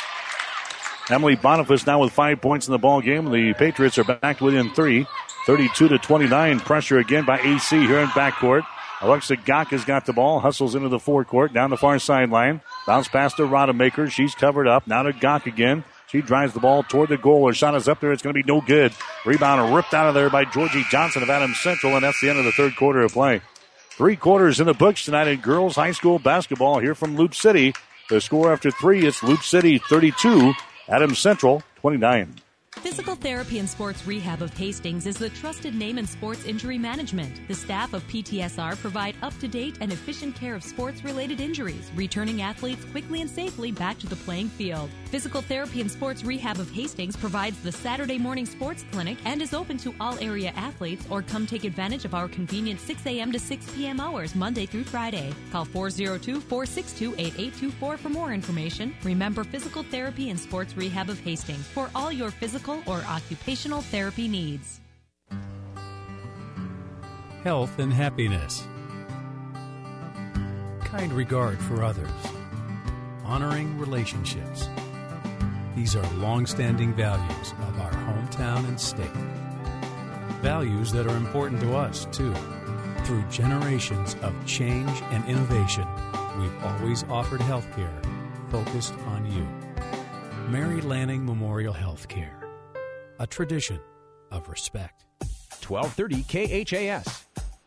Emily Boniface now with five points in the ball game. The Patriots are back within three. thirty-two to twenty-nine. Pressure again by A C here in backcourt. Alexa Gawk has got the ball. Hustles into the forecourt. Down the far sideline. Bounce pass to Rodemaker. She's covered up. Now to Gawk again. She drives the ball toward the goal. Her shot is up there. It's going to be no good. Rebound ripped out of there by Georgie Johnson of Adams Central, and that's the end of the third quarter of play. Three quarters in the books tonight in girls high school basketball here from Loop City. The score after three, it's Loop City thirty-two, Adams Central twenty-nine. Physical Therapy and Sports Rehab of Hastings is the trusted name in sports injury management. The staff of P T S R provide up-to-date and efficient care of sports-related injuries, returning athletes quickly and safely back to the playing field. Physical Therapy and Sports Rehab of Hastings provides the Saturday morning sports clinic and is open to all area athletes, or come take advantage of our convenient six a.m. to six p.m. hours Monday through Friday. Call four oh two, four six two, eight eight two four for more information. Remember Physical Therapy and Sports Rehab of Hastings for all your physical or occupational therapy needs. Health and happiness. Kind regard for others. Honoring relationships. These are long-standing values of our hometown and state. Values that are important to us, too. Through generations of change and innovation, we've always offered health care focused on you. Mary Lanning Memorial Healthcare. A tradition of respect. twelve thirty K H A S.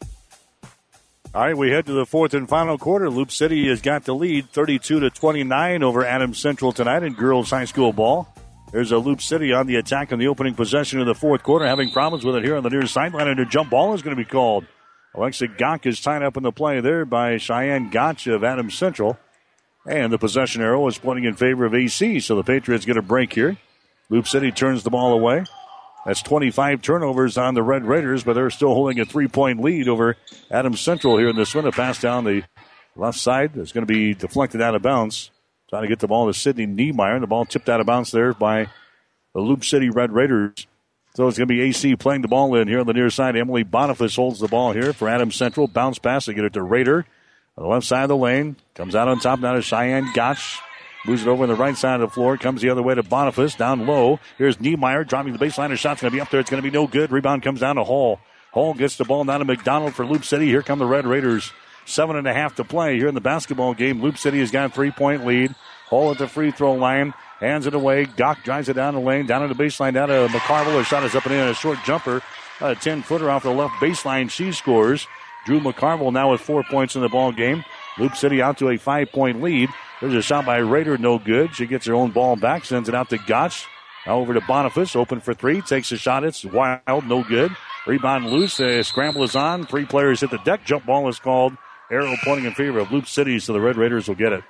All right, we head to the fourth and final quarter. Loop City has got the lead, thirty-two to twenty-nine over Adams Central tonight in girls high school ball. There's a Loop City on the attack on the opening possession of the fourth quarter, having problems with it here on the near sideline, and a jump ball is going to be called. Alexa Gach is tied up in the play there by Cheyenne Gotch of Adams Central. And the possession arrow is pointing in favor of A C, so the Patriots get a break here. Loop City turns the ball away. That's twenty-five turnovers on the Red Raiders, but they're still holding a three-point lead over Adams Central here in this one. A pass down the left side is going to be deflected out of bounds. Trying to get the ball to Sidney Niemeyer. The ball tipped out of bounds there by the Loop City Red Raiders. So it's going to be A C playing the ball in here on the near side. Emily Boniface holds the ball here for Adams Central. Bounce pass to get it to Raider. On the left side of the lane. Comes out on top now to Cheyenne Gotch. Moves it over on the right side of the floor. Comes the other way to Boniface. Down low. Here's Niemeyer driving the baseline. Her shot's going to be up there. It's going to be no good. Rebound comes down to Hall. Hall gets the ball down to McDonald for Loop City. Here come the Red Raiders. Seven and a half to play here in the basketball game. Loop City has got a three-point lead. Hall at the free throw line. Hands it away. Gach drives it down the lane. Down to the baseline. Down to McCarville. Her shot is up and in. A short jumper. A ten-footer off the left baseline. She scores. Drew McCarville now with four points in the ball game. Loop City out to a five-point lead. There's a shot by Raider, no good. She gets her own ball back, sends it out to Gotch. Now over to Boniface, open for three. Takes a shot, it's wild, no good. Rebound loose, the scramble is on. Three players hit the deck. Jump ball is called. Arrow pointing in favor of Loop City, so the Red Raiders will get it.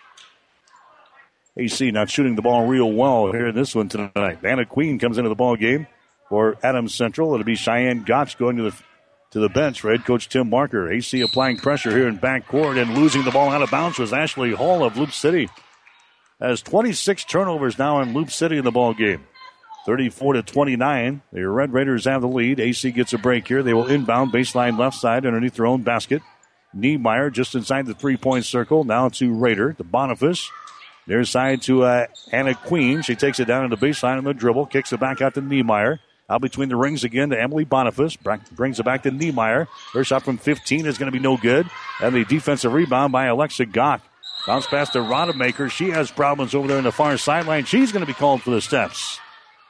A C not shooting the ball real well here in this one tonight. Anna Queen comes into the ball game for Adams Central. It'll be Cheyenne Gotch going to the to the bench for head coach Tim Marker. A C applying pressure here in backcourt, and losing the ball out of bounds was Ashley Hall of Loop City. Has twenty-six turnovers now in Loop City in the ball game. thirty-four to twenty-nine. The Red Raiders have the lead. A C gets a break here. They will inbound baseline left side underneath their own basket. Niemeyer just inside the three-point circle. Now to Raider, to Boniface. Near side to uh, Anna Queen. She takes it down in the baseline on the dribble. Kicks it back out to Niemeyer. Out between the rings again to Emily Boniface. Brings it back to Niemeyer. Her shot from fifteen is going to be no good. And the defensive rebound by Alexa Gach. Bounce pass to Rodemaker. She has problems over there in the far sideline. She's going to be called for the steps.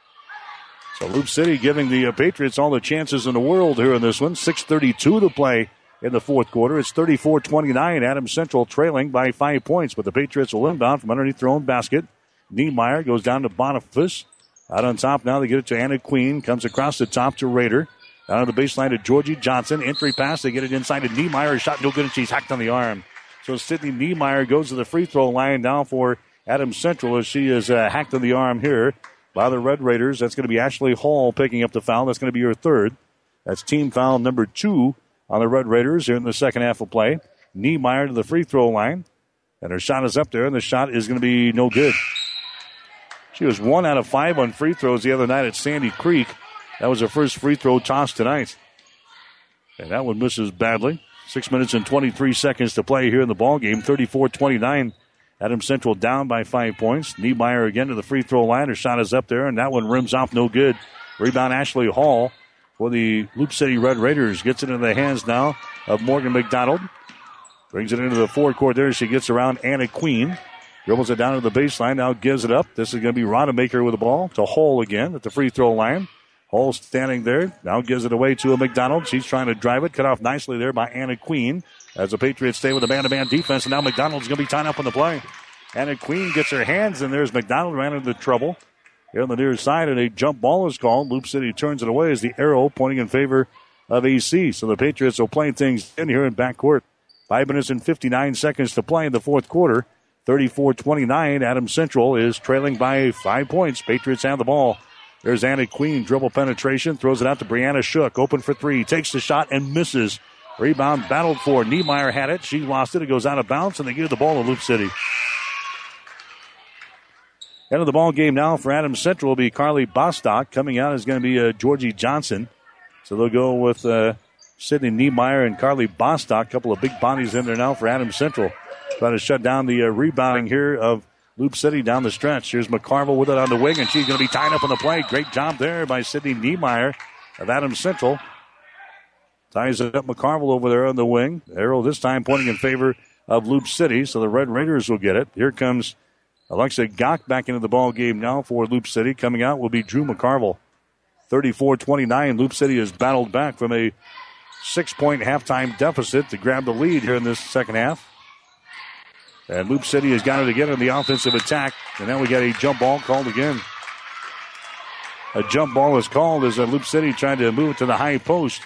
So Loop City giving the uh, Patriots all the chances in the world here in this one. six thirty-two to play in the fourth quarter. It's thirty-four twenty-nine. Adams Central trailing by five points. But the Patriots will inbound from underneath their own basket. Niemeyer goes down to Boniface. Out on top now, they get it to Anna Queen. Comes across the top to Raider. Down on the baseline to Georgie Johnson. Entry pass. They get it inside to Niemeyer. Shot no good, and she's hacked on the arm. So Sydney Niemeyer goes to the free throw line now for Adams Central as she is uh, hacked on the arm here by the Red Raiders. That's going to be Ashley Hall picking up the foul. That's going to be her third. That's team foul number two on the Red Raiders here in the second half of play. Niemeyer to the free throw line. And her shot is up there, and the shot is going to be no good. She was one out of five on free throws the other night at Sandy Creek. That was her first free throw toss tonight. And that one misses badly. Six minutes and twenty-three seconds to play here in the ballgame. thirty-four twenty-nine. Adams Central down by five points. Niemeyer again to the free throw line. Her shot is up there, and that one rims off no good. Rebound Ashley Hall for the Loop City Red Raiders. Gets it into the hands now of Morgan McDonald. Brings it into the forecourt there. She gets around Anna Queen. Dribbles it down to the baseline. Now gives it up. This is going to be Rodemaker with the ball to Hall again at the free throw line. Hall standing there. Now gives it away to a McDonald. She's trying to drive it. Cut off nicely there by Anna Queen as the Patriots stay with a man-to-man defense. And now McDonald's going to be tied up on the play. Anna Queen gets her hands, and there's McDonald ran into trouble. here on the near side, and a jump ball is called. Loop City turns it away as the arrow pointing in favor of A C. So the Patriots will play things in here in backcourt. Five minutes and fifty-nine seconds to play in the fourth quarter. thirty-four twenty-nine. Adams Central is trailing by five points. Patriots have the ball. There's Anna Queen. Dribble penetration. Throws it out to Brianna Shook. Open for three. Takes the shot and misses. Rebound battled for. Niemeyer had it. She lost it. It goes out of bounds, and they give the ball to Loop City. End of the ball game now for Adams Central will be Carly Bostock. Coming out is going to be uh, Georgie Johnson. So they'll go with uh, Sydney Niemeyer and Carly Bostock. A couple of big bodies in there now for Adams Central. Trying to shut down the uh, rebounding here of Loop City down the stretch. Here's McCarville with it on the wing, and she's going to be tied up on the play. Great job there by Sydney Niemeyer of Adams Central. Ties it up McCarville over there on the wing. Arrow this time pointing in favor of Loop City, so the Red Raiders will get it. Here comes Alexa Gach back into the ball game now for Loop City. Coming out will be Drew McCarville. thirty-four twenty-nine. Loop City has battled back from a six-point halftime deficit to grab the lead here in this second half. And Loop City has got it again in the offensive attack. And now we got a jump ball called again. A jump ball is called as Loop City tried to move it to the high post.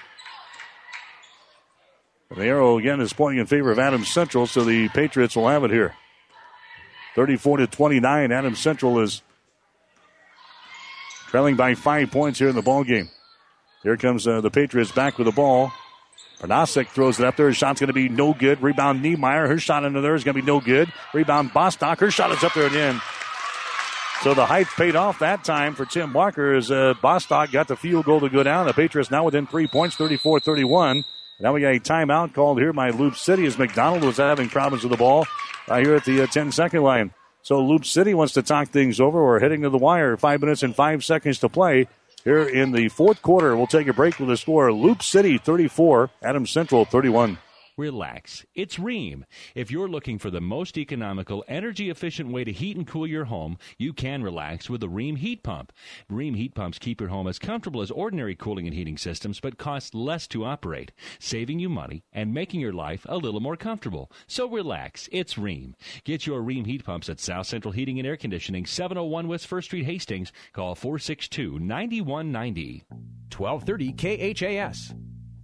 And the arrow again is pointing in favor of Adams Central, so the Patriots will have it here. thirty-four to twenty-nine. Adams Central is trailing by five points here in the ball game. Here comes uh, the Patriots back with the ball. Panasic throws it up there. His shot's going to be no good. Rebound Niemeyer. Her shot into there is going to be no good. Rebound Bostock. Her shot is up there and in. So the height paid off that time for Tim Barker as uh, Bostock got the field goal to go down. The Patriots now within three points, thirty-four thirty-one. Now we got a timeout called here by Loop City as McDonald was having problems with the ball uh, here at the uh, ten-second line. So Loop City wants to talk things over. We're heading to the wire. Five minutes and five seconds to play here in the fourth quarter. We'll take a break with the score. Loop City thirty-four, Adams Central thirty-one. Relax. It's Rheem. If you're looking for the most economical, energy-efficient way to heat and cool your home, you can relax with the Rheem heat pump. Rheem heat pumps keep your home as comfortable as ordinary cooling and heating systems, but cost less to operate, saving you money and making your life a little more comfortable. So relax. It's Rheem. Get your Rheem heat pumps at South Central Heating and Air Conditioning, seven oh one West First Street, Hastings. Call four six two, nine one nine zero. twelve thirty K H A S.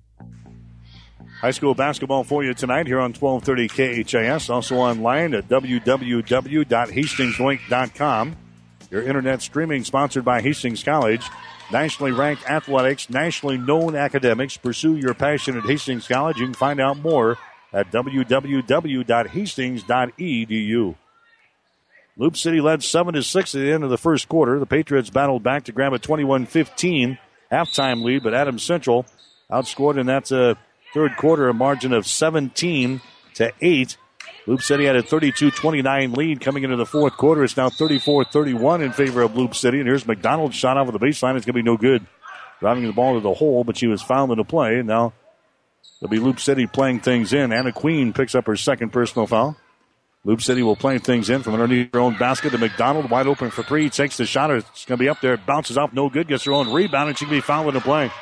High school basketball for you tonight here on twelve thirty K H A S. Also online at w w w dot hastings link dot com. Your internet streaming sponsored by Hastings College. Nationally ranked athletics, nationally known academics. Pursue your passion at Hastings College. You can find out more at w w w dot hastings dot e d u. Loop City led seven to six at the end of the first quarter. The Patriots battled back to grab a twenty-one fifteen halftime lead, but Adams Central outscored, and that's a third quarter, a margin of seventeen to eight. Loop City had a thirty-two twenty-nine lead coming into the fourth quarter. It's now thirty-four thirty-one in favor of Loop City. And here's McDonald's shot off of the baseline. It's going to be no good. Driving the ball to the hole, but she was fouled in the play. And now it'll be Loop City playing things in. Anna Queen picks up her second personal foul. Loop City will play things in from underneath her own basket to McDonald. Wide open for three. Takes the shot. It's going to be up there. Bounces off. No good. Gets her own rebound, and she can be fouled in the play.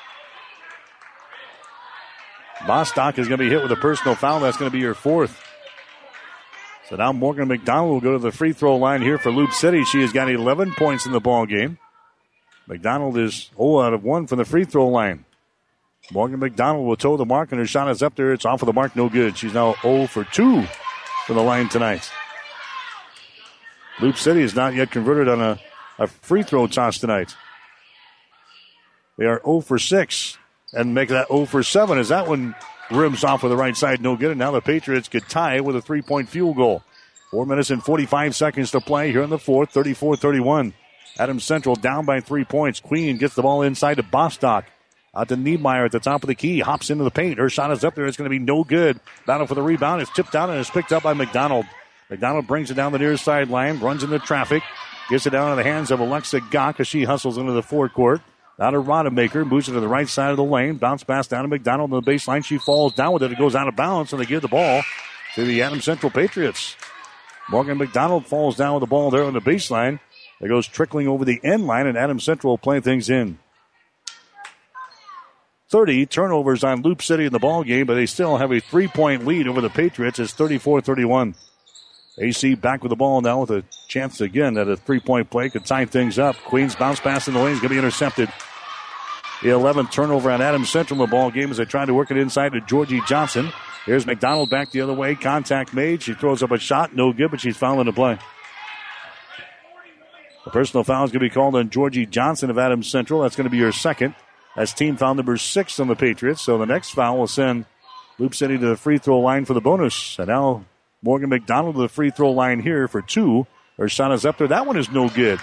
Bostock is going to be hit with a personal foul. That's going to be her fourth. So now Morgan McDonald will go to the free throw line here for Loop City. She has got eleven points in the ball game. McDonald is zero out of one from the free throw line. Morgan McDonald will toe the mark, and her shot is up there. It's off of the mark. No good. She's now zero for two from the line tonight. Loop City is not yet converted on a, a free throw toss tonight. They are zero for six. And make that zero for seven as that one rims off with the right side. No good. And now the Patriots could tie with a three-point field goal. Four minutes and forty-five seconds to play here in the fourth. thirty-four thirty-one. Adams Central down by three points. Queen gets the ball inside to Bostock. Out to Niemeyer at the top of the key. Hops into the paint. Her shot is up there. It's going to be no good. Battle for the rebound. It's tipped down and it's picked up by McDonald. McDonald brings it down the near sideline. Runs into traffic. Gets it down in the hands of Alexa Gach as she hustles into the forecourt. Out of Rodemaker, moves it to the right side of the lane. Bounce pass down to McDonald on the baseline. She falls down with it. It goes out of bounds, and they give the ball to the Adams Central Patriots. Morgan McDonald falls down with the ball there on the baseline. It goes trickling over the end line, and Adams Central will play things in. thirty turnovers on Loop City in the ball game, but they still have a three-point lead over the Patriots. It's thirty-four thirty-one. A C back with the ball now with a chance again at a three-point play. Could tie things up. Queens bounce pass in the lane is going to be intercepted. The eleventh turnover on Adams Central in the ball game as they try to work it inside to Georgie Johnson. Here's McDonald back the other way. Contact made. She throws up a shot. No good, but she's fouling the play. The personal foul is going to be called on Georgie Johnson of Adams Central. That's going to be her second. That's team foul number six on the Patriots. So the next foul will send Loop City to the free throw line for the bonus. And now Morgan McDonald to the free throw line here for two. Her shot is up there. That one is no good.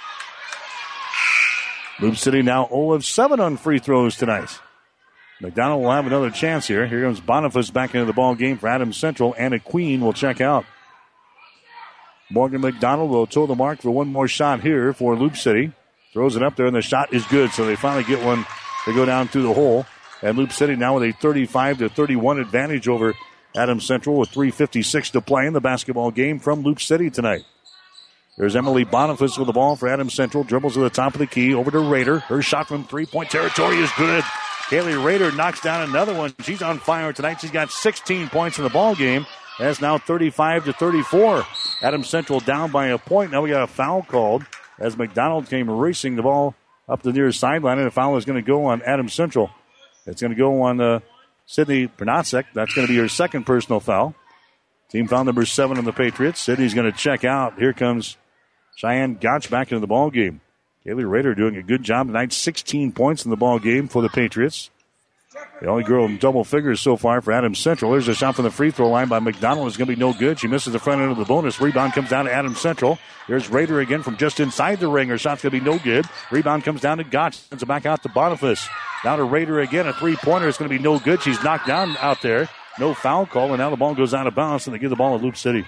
Loop City now zero of seven on free throws tonight. McDonald will have another chance here. Here comes Boniface back into the ball game for Adams Central. Anna Queen will check out. Morgan McDonald will toe the mark for one more shot here for Loop City. Throws it up there, and the shot is good, so they finally get one to go down through the hole. And Loop City now with a thirty-five to thirty-one advantage over Adams Central with three fifty-six to play in the basketball game from Loop City tonight. There's Emily Boniface with the ball for Adams Central. Dribbles to the top of the key. Over to Rader. Her shot from three-point territory is good. Kaylee Rader knocks down another one. She's on fire tonight. She's got sixteen points in the ball game. That's now thirty-five to thirty-four. Adams Central down by a point. Now we got a foul called as McDonald came racing the ball up the near sideline, and the foul is going to go on Adams Central. It's going to go on uh, Sydney Pernacek. That's going to be her second personal foul. Team foul number seven on the Patriots. Sydney's going to check out. Here comes Cheyenne Gotch back into the ball game. Kaylee Rader doing a good job tonight. sixteen points in the ball game for the Patriots. The only girl in double figures so far for Adams Central. There's a shot from the free throw line by McDonald. It's going to be no good. She misses the front end of the bonus. Rebound comes down to Adams Central. Here's Rader again from just inside the ring. Her shot's going to be no good. Rebound comes down to Gotch. Sends it back out to Boniface. Down to Rader again. A three-pointer is going to be no good. She's knocked down out there. No foul call, and now the ball goes out of bounds, and they give the ball to Loop City.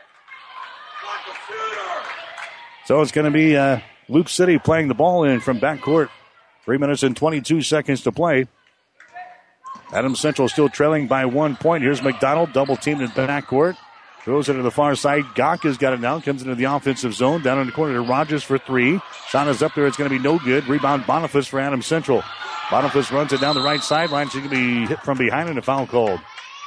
So it's going to be uh, Loop City playing the ball in from backcourt. Three minutes and twenty-two seconds to play. Adams Central still trailing by one point. Here's McDonald, double teamed in backcourt. Throws it to the far side. Gok has got it now. Comes into the offensive zone. Down in the corner to Rogers for three. Shot is up there. It's going to be no good. Rebound Boniface for Adams Central. Boniface runs it down the right sideline. She's going to be hit from behind and a foul called.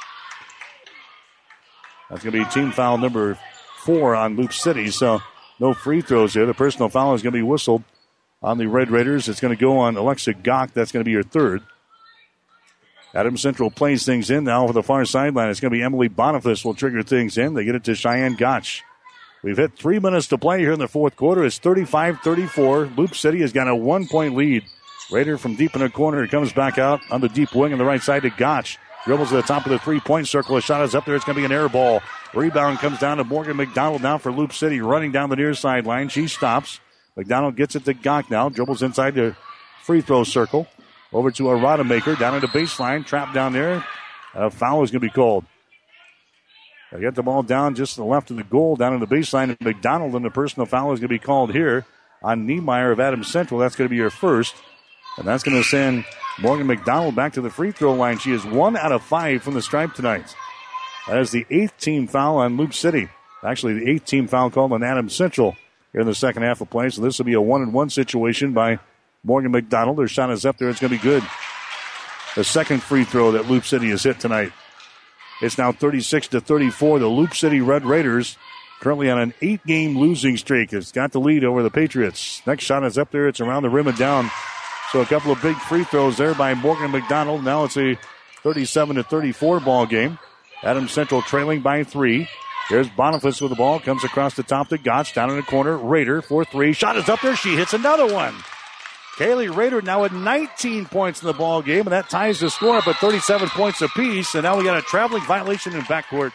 That's going to be team foul number four on Loop City. So no free throws here. The personal foul is going to be whistled on the Red Raiders. It's going to go on Alexa Gok. That's going to be her third. Adams Central plays things in now for the far sideline. It's going to be Emily Boniface will trigger things in. They get it to Cheyenne Gotch. We've hit three minutes to play here in the fourth quarter. It's thirty-five thirty-four. Loop City has got a one-point lead. Raider from deep in the corner comes back out on the deep wing on the right side to Gotch. Dribbles to the top of the three-point circle. A shot is up there. It's going to be an air ball. Rebound comes down to Morgan McDonald now for Loop City. Running down the near sideline. She stops. McDonald gets it to Gok now. Dribbles inside the free throw circle. Over to a Rodemaker. Down into baseline. Trapped down there. A foul is going to be called. They get the ball down just to the left of the goal. Down in the baseline. And McDonald, and the personal foul is going to be called here on Niemeyer of Adams Central. That's going to be her first. And that's going to send Morgan McDonald back to the free throw line. She is one out of five from the stripe tonight. That is the eighth team foul on Loop City. Actually, the eighth team foul called on Adams Central here in the second half of play. So this will be a one-and-one situation by Morgan McDonald. Her shot is up there. It's going to be good. The second free throw that Loop City has hit tonight. It's now thirty-six to thirty-four. The Loop City Red Raiders currently on an eight-game losing streak. It's got the lead over the Patriots. Next shot is up there. It's around the rim and down. So a couple of big free throws there by Morgan McDonald. Now it's a thirty-seven to thirty-four ball game. Adams Central trailing by three. Here's Boniface with the ball. Comes across the top to Gotch. Down in the corner. Rader for three. Shot is up there. She hits another one. Kaylee Rader now with nineteen points in the ball game, and that ties the score up at thirty-seven points apiece. And now we got a traveling violation in backcourt.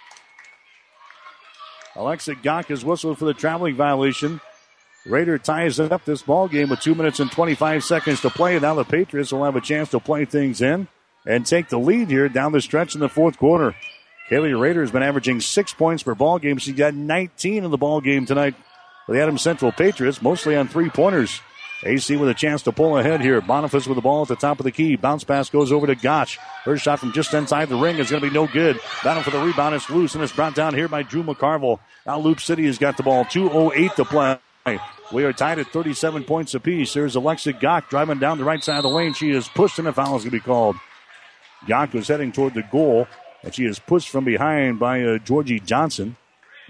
Alexa Gok is whistled for the traveling violation. Rader ties it up this ball game with two minutes and twenty-five seconds to play. And now the Patriots will have a chance to play things in and take the lead here down the stretch in the fourth quarter. Kaylee Rader has been averaging six points per ball game. She's got nineteen in the ball game tonight for the Adams Central Patriots, mostly on three-pointers. A C with a chance to pull ahead here. Boniface with the ball at the top of the key. Bounce pass goes over to Gotch. Her shot from just inside the ring is going to be no good. Battle for the rebound. It's loose, and it's brought down here by Drew McCarville. Now Loop City has got the ball. two oh eight to play. We are tied at thirty-seven points apiece. There's Alexa Gok driving down the right side of the lane. She is pushed, and a foul is going to be called. Gok was heading toward the goal, and she is pushed from behind by uh, Georgie Johnson.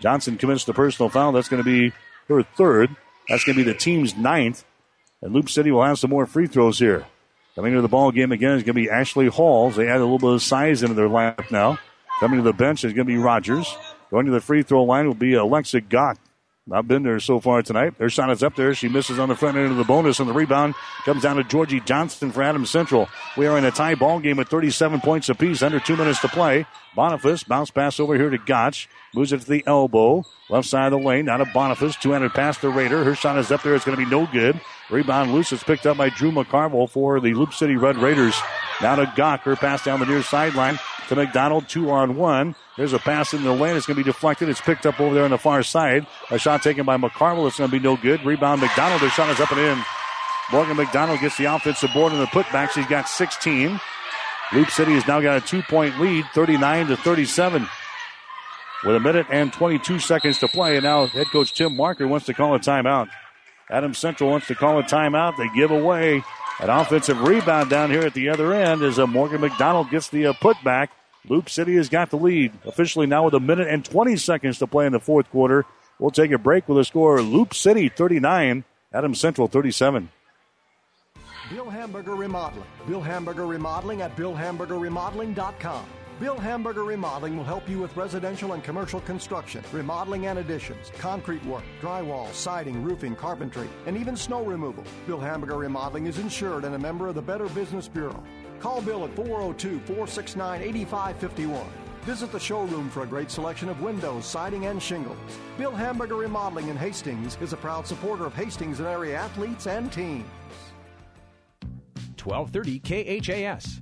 Johnson commits the personal foul. That's going to be her third. That's going to be the team's ninth. And Loop City will have some more free throws here. Coming to the ball game again is going to be Ashley Halls. They add a little bit of size into their lineup now. Coming to the bench is going to be Rogers. Going to the free throw line will be Alexa Gott. Not been there so far tonight. Her shot is up there. She misses on the front end of the bonus, and the rebound comes down to Georgie Johnson for Adams Central. We are in a tie ball game with thirty-seven points apiece, under two minutes to play. Boniface, bounce pass over here to Gotch. Moves it to the elbow. Left side of the lane, down to Boniface. Two-handed pass to Raider. Her shot is up there. It's going to be no good. Rebound loose. It's picked up by Drew McCarville for the Loop City Red Raiders. Now to Gach. Her pass down the near sideline to McDonald. Two on one. There's a pass in the lane. It's going to be deflected. It's picked up over there on the far side. A shot taken by McCarville. It's going to be no good. Rebound McDonald. Their shot is up and in. Morgan McDonald gets the offensive board in the putback. She's got sixteen. Loop City has now got a two-point lead, thirty-nine to thirty-seven. With a minute and twenty-two seconds to play, and now head coach Tim Marker wants to call a timeout. Adams Central wants to call a timeout. They give away an offensive rebound down here at the other end as uh, Morgan McDonald gets the uh, putback. Loop City has got the lead. Officially now with a minute and twenty seconds to play in the fourth quarter. We'll take a break with a score Loop City thirty-nine, Adams Central thirty-seven. Bill Hamburger Remodeling. Bill Hamburger Remodeling at bill hamburger remodeling dot com. Bill Hamburger Remodeling will help you with residential and commercial construction, remodeling and additions, concrete work, drywall, siding, roofing, carpentry, and even snow removal. Bill Hamburger Remodeling is insured and a member of the Better Business Bureau. Call Bill at four oh two, four six nine, eight five five one. Visit the showroom for a great selection of windows, siding, and shingles. Bill Hamburger Remodeling in Hastings is a proud supporter of Hastings and area athletes and teams. twelve thirty K H A S.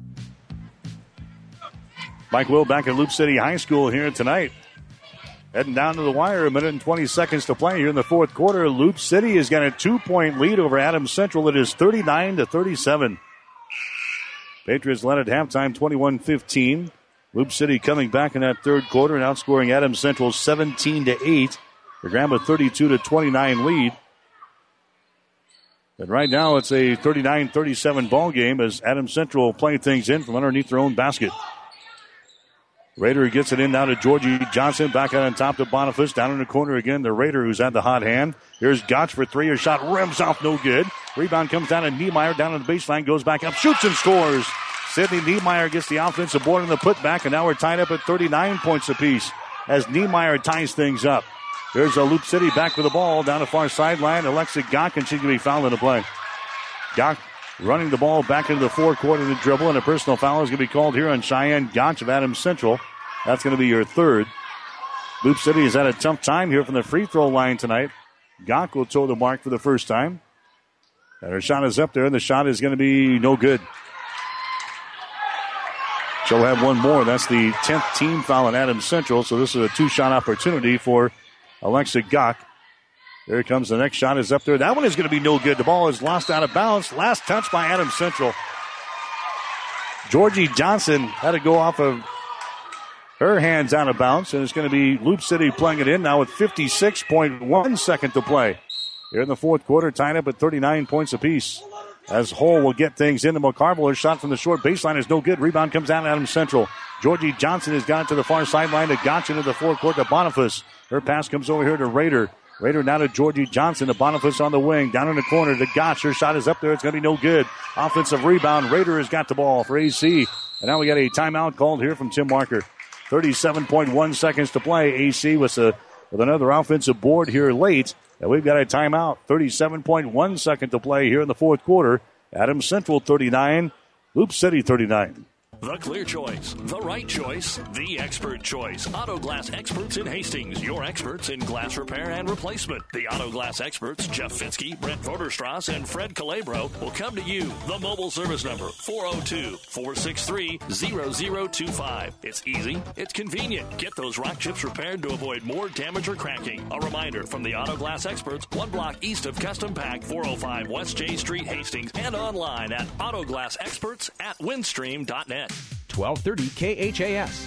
Mike Will back at Loop City High School here tonight. Heading down to the wire, a minute and twenty seconds to play here in the fourth quarter. Loop City has got a two-point lead over Adams Central. It is thirty-nine to thirty-seven. Patriots led at halftime twenty-one fifteen. Loop City coming back in that third quarter and outscoring Adams Central seventeen to eight. They grab a thirty-two to twenty-nine lead. And right now it's a thirty-nine thirty-seven ball game as Adams Central playing things in from underneath their own basket. Raider gets it in now to Georgie Johnson. Back out on top to Boniface. Down in the corner again. The Raider who's had the hot hand. Here's Gotch for three. Her shot rims off. No good. Rebound comes down to Niemeyer. Down on the baseline. Goes back up. Shoots and scores. Sidney Niemeyer gets the offensive board in the putback. And now we're tied up at thirty-nine points apiece as Niemeyer ties things up. There's a Loop City back with the ball. Down the far sideline. Alexa Gach, and she's going to be fouled in the play. Gach running the ball back into the forecourt of the dribble, and a personal foul is going to be called here on Cheyenne Gotch of Adams Central. That's going to be your third. Loop City has had a tough time here from the free throw line tonight. Gach will toe the mark for the first time. And her shot is up there, and the shot is going to be no good. She'll have one more. That's the tenth team foul in Adams Central, so this is a two-shot opportunity for Alexa Gach. There comes the next shot is up there. That one is going to be no good. The ball is lost out of bounds. Last touch by Adams Central. Georgie Johnson had to go off of her hands out of bounds, and it's going to be Loop City playing it in now with fifty-six point one second to play. Here in the fourth quarter, tied up at thirty-nine points apiece. As Hull will get things into McCarville. Her shot from the short baseline is no good. Rebound comes down to Adams Central. Georgie Johnson has got it to the far sideline to Gotch into the forecourt to Boniface. Her pass comes over here to Raider. Raider now to Georgie Johnson to Boniface on the wing. Down in the corner to Gotch. Her shot is up there. It's going to be no good. Offensive rebound. Raider has got the ball for A C. And now we got a timeout called here from Tim Marker. thirty-seven point one seconds to play. A C with, a, with another offensive board here late. And we've got a timeout. thirty-seven point one second to play here in the fourth quarter. Adams Central thirty-nine. Loop City thirty-nine. The clear choice, the right choice, the expert choice. Auto Glass Experts in Hastings, your experts in glass repair and replacement. The Auto Glass Experts, Jeff Fitzke, Brent Vorderstrass, and Fred Calabro will come to you. The mobile service number, four oh two, four six three, zero zero two five. It's easy, it's convenient. Get those rock chips repaired to avoid more damage or cracking. A reminder from the Auto Glass Experts, one block east of Custom Pack, four oh five West J Street, Hastings, and online at autoglass experts at windstream dot net. twelve thirty K H A S.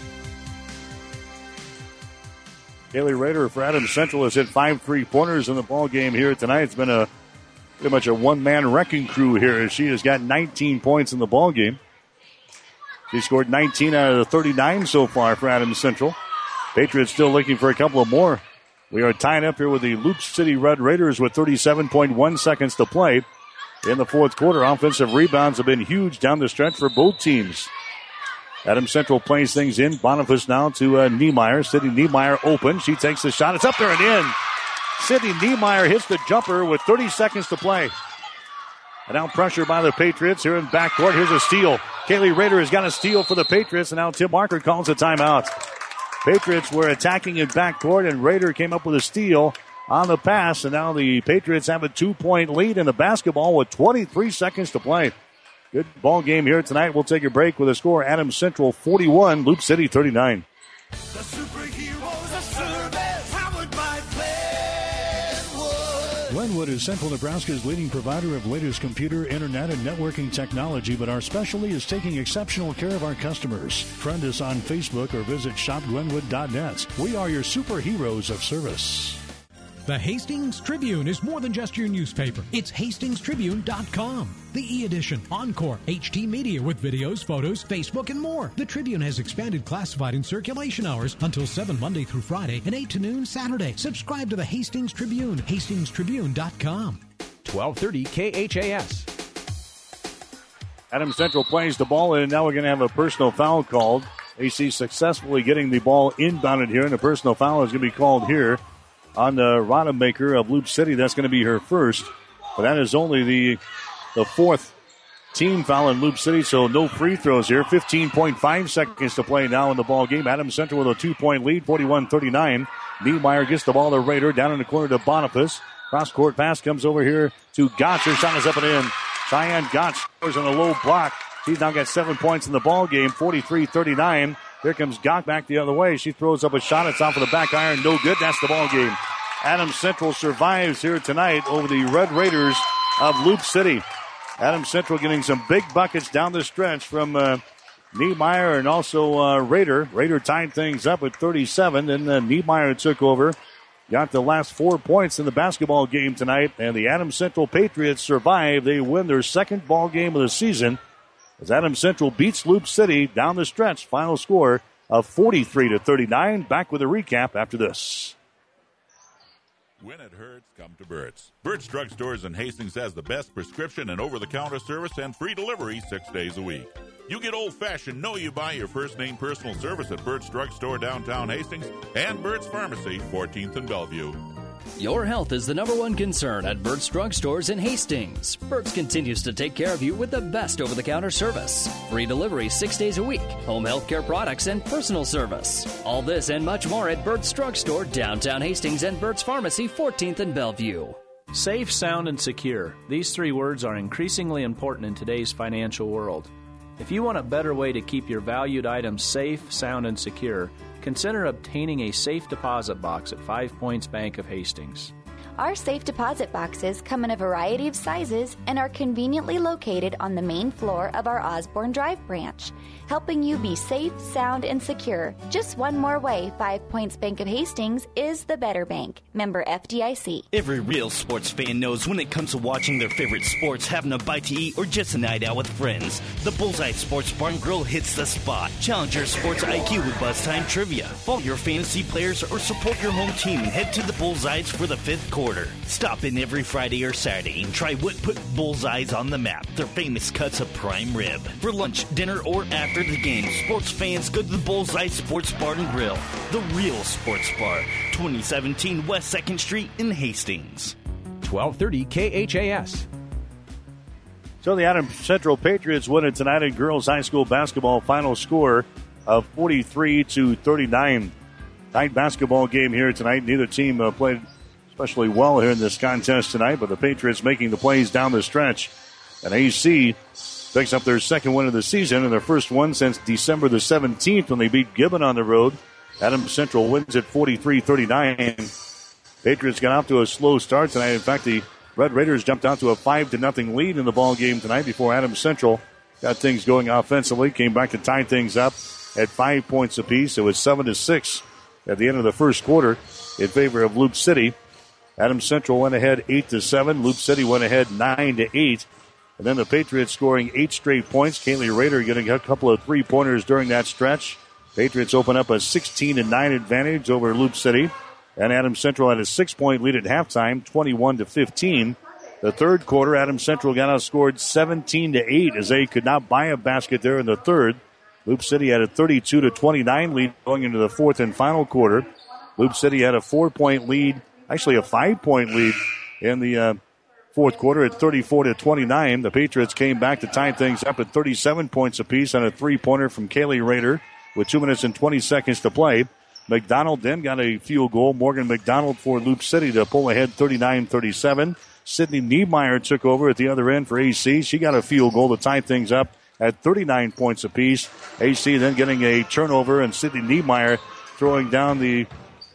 Kaylee Raider for Adams Central has hit five three-pointers in the ball game here tonight. It's been a pretty much a one-man wrecking crew here as she has got nineteen points in the ball game. She scored nineteen out of the thirty-nine so far for Adams Central. Patriots still looking for a couple of more We are tied up here with the Loop City Red Raiders with thirty-seven point one seconds to play in the fourth quarter. Offensive rebounds have been huge down the stretch for both teams. Adams Central plays things in. Boniface now to uh, Niemeyer. Sydney Niemeyer open. She takes the shot. It's up there and in. Sydney Niemeyer hits the jumper with thirty seconds to play. And now pressure by the Patriots here in backcourt. Here's a steal. Kaylee Rader has got a steal for the Patriots, and now Tim Barker calls a timeout. Patriots were attacking in backcourt, and Rader came up with a steal on the pass, and now the Patriots have a two-point lead in the basketball with twenty-three seconds to play. Good ball game here tonight. We'll take a break with a score. Adams Central forty-one, Loop City thirty-nine. The superheroes of service, powered by Glenwood. Glenwood is Central Nebraska's leading provider of latest computer, internet, and networking technology, but our specialty is taking exceptional care of our customers. Friend us on Facebook or visit shop glenwood dot net. We are your superheroes of service. The Hastings Tribune is more than just your newspaper. It's hastings tribune dot com. The e-edition, Encore, H D Media with videos, photos, Facebook, and more. The Tribune has expanded classified and circulation hours until seven Monday through Friday and eight to noon Saturday. Subscribe to the Hastings Tribune, hastings tribune dot com. twelve thirty K H A S. Adams Central plays the ball in, and now we're going to have a personal foul called. A C successfully getting the ball inbounded here, and a personal foul is going to be called here on the Rodemaker of Loop City. That's going to be her first. But that is only the the fourth team foul in Loop City, so no free throws here. fifteen point five seconds to play now in the ball game. Adams Central with a two-point lead, forty-one thirty-nine. Niemeyer gets the ball to Rader, down in the corner to Boniface. Cross-court pass comes over here to Gotch. Her shot is up and in. Cheyenne Gotch scores on a low block. She's now got seven points in the ball game, forty-three thirty-nine. Here comes Gott back the other way. She throws up a shot. It's off of the back iron. No good. That's the ball game. Adams Central survives here tonight over the Red Raiders of Loop City. Adams Central getting some big buckets down the stretch from uh, Niemeyer and also uh, Rader. Rader tied things up at thirty-seven. Then uh, Niemeyer took over. Got the last four points in the basketball game tonight. And the Adams Central Patriots survive. They win their second ball game of the season as Adams Central beats Loop City down the stretch. Final score of forty-three to thirty-nine. Back with a recap after this. When it hurts, come to Burt's. Burt's Drug Stores in Hastings has the best prescription and over-the-counter service and free delivery six days a week. You get old-fashioned, know you buy your first name personal service at Burt's Drug Store downtown Hastings and Burt's Pharmacy, fourteenth and Bellevue. Your health is the number one concern at Burt's Drug Stores in Hastings. Burt's continues to take care of you with the best over-the-counter service. Free delivery six days a week, home health care products, and personal service. All this and much more at Burt's Drug Store, downtown Hastings, and Burt's Pharmacy, fourteenth and Bellevue. Safe, sound, and secure. These three words are increasingly important in today's financial world. If you want a better way to keep your valued items safe, sound, and secure, consider obtaining a safe deposit box at Five Points Bank of Hastings. Our safe deposit boxes come in a variety of sizes and are conveniently located on the main floor of our Osborne Drive branch, helping you be safe, sound, and secure. Just one more way Five Points Bank of Hastings is the better bank. Member F D I C. Every real sports fan knows when it comes to watching their favorite sports, having a bite to eat, or just a night out with friends, the Bullseye Sports Bar and Grill hits the spot. Challenge your sports I Q with Buzz Time Trivia. Follow your fantasy players or support your home team and head to the Bullseyes for the fifth quarter. Stop in every Friday or Saturday and try what put Bullseyes on the map, their famous cuts of prime rib. For lunch, dinner, or after the game, sports fans go to the Bullseye Sports Bar and Grill, the real sports bar, twenty seventeen West second Street in Hastings. twelve thirty K H A S. So the Adams Central Patriots win it tonight in girls high school basketball. Final score of forty-three to thirty-nine. Tight basketball game here tonight. Neither team uh, played especially well here in this contest tonight, but the Patriots making the plays down the stretch. And A C picks up their second win of the season and their first one since December the seventeenth when they beat Gibbon on the road. Adams Central wins at forty-three thirty-nine. Patriots got off to a slow start tonight. In fact, the Red Raiders jumped out to a five to nothing lead in the ball game tonight before Adams Central got things going offensively, came back to tie things up at five points apiece. It was seven to six at the end of the first quarter in favor of Loop City. Adams Central went ahead eight to seven. Loop City went ahead nine to eight. And then the Patriots scoring eight straight points. Kaylee Rader getting a couple of three-pointers during that stretch. Patriots open up a sixteen to nine advantage over Loop City. And Adams Central had a six-point lead at halftime, twenty-one to fifteen. The third quarter, Adams Central got outscored seventeen to eight as they could not buy a basket there in the third. Loop City had a thirty-two to twenty-nine lead going into the fourth and final quarter. Loop City had a four-point lead, actually a five-point lead in the uh, fourth quarter at thirty-four to twenty-nine. The Patriots came back to tie things up at thirty-seven points apiece on a three-pointer from Kaylee Rader with two minutes and twenty seconds to play. McDonald then got a field goal. Morgan McDonald for Loop City to pull ahead thirty-nine thirty-seven. Sydney Niemeyer took over at the other end for A C. She got a field goal to tie things up at thirty-nine points apiece. A C then getting a turnover, and Sydney Niemeyer throwing down the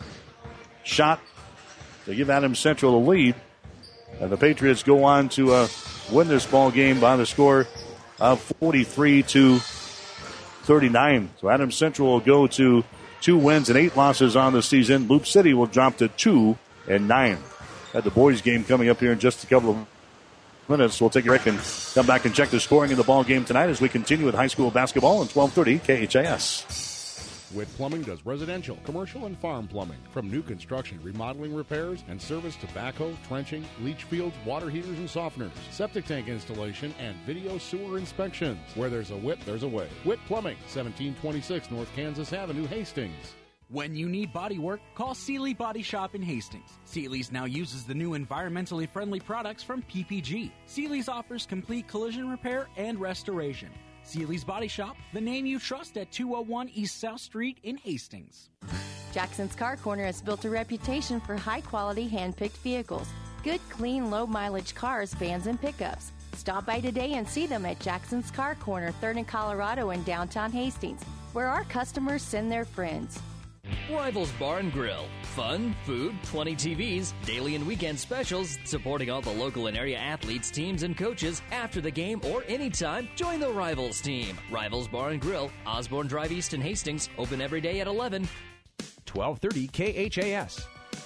shot to give Adams Central the lead. And the Patriots go on to uh, win this ball game by the score of forty-three to thirty-nine. So Adams Central will go to two wins and eight losses on the season. Loop City will drop to two and nine. Got the boys game coming up here in just a couple of minutes. We'll take a break and come back and check the scoring in the ball game tonight as we continue with high school basketball on twelve thirty K H A S. Witt Plumbing does residential, commercial, and farm plumbing. From new construction, remodeling, repairs, and service to backhoe, trenching, leach fields, water heaters and softeners, septic tank installation, and video sewer inspections. Where there's a Witt, there's a way. Witt Plumbing, seventeen twenty-six North Kansas Avenue, Hastings. When you need body work, call Seeley Body Shop in Hastings. Seeley's now uses the new environmentally friendly products from P P G. Seeley's offers complete collision repair and restoration. Seeley's Body Shop, the name you trust at two oh one East South Street in Hastings. Jackson's Car Corner has built a reputation for high-quality hand-picked vehicles. Good, clean, low-mileage cars, vans, and pickups. Stop by today and see them at Jackson's Car Corner, third and Colorado in downtown Hastings, where our customers send their friends. Rivals Bar and Grill. Fun, food, twenty T Vs, daily and weekend specials, supporting all the local and area athletes, teams, and coaches. After the game or anytime, join the Rivals team. Rivals Bar and Grill, Osborne Drive East in Hastings, open every day at eleven. twelve thirty K H A S.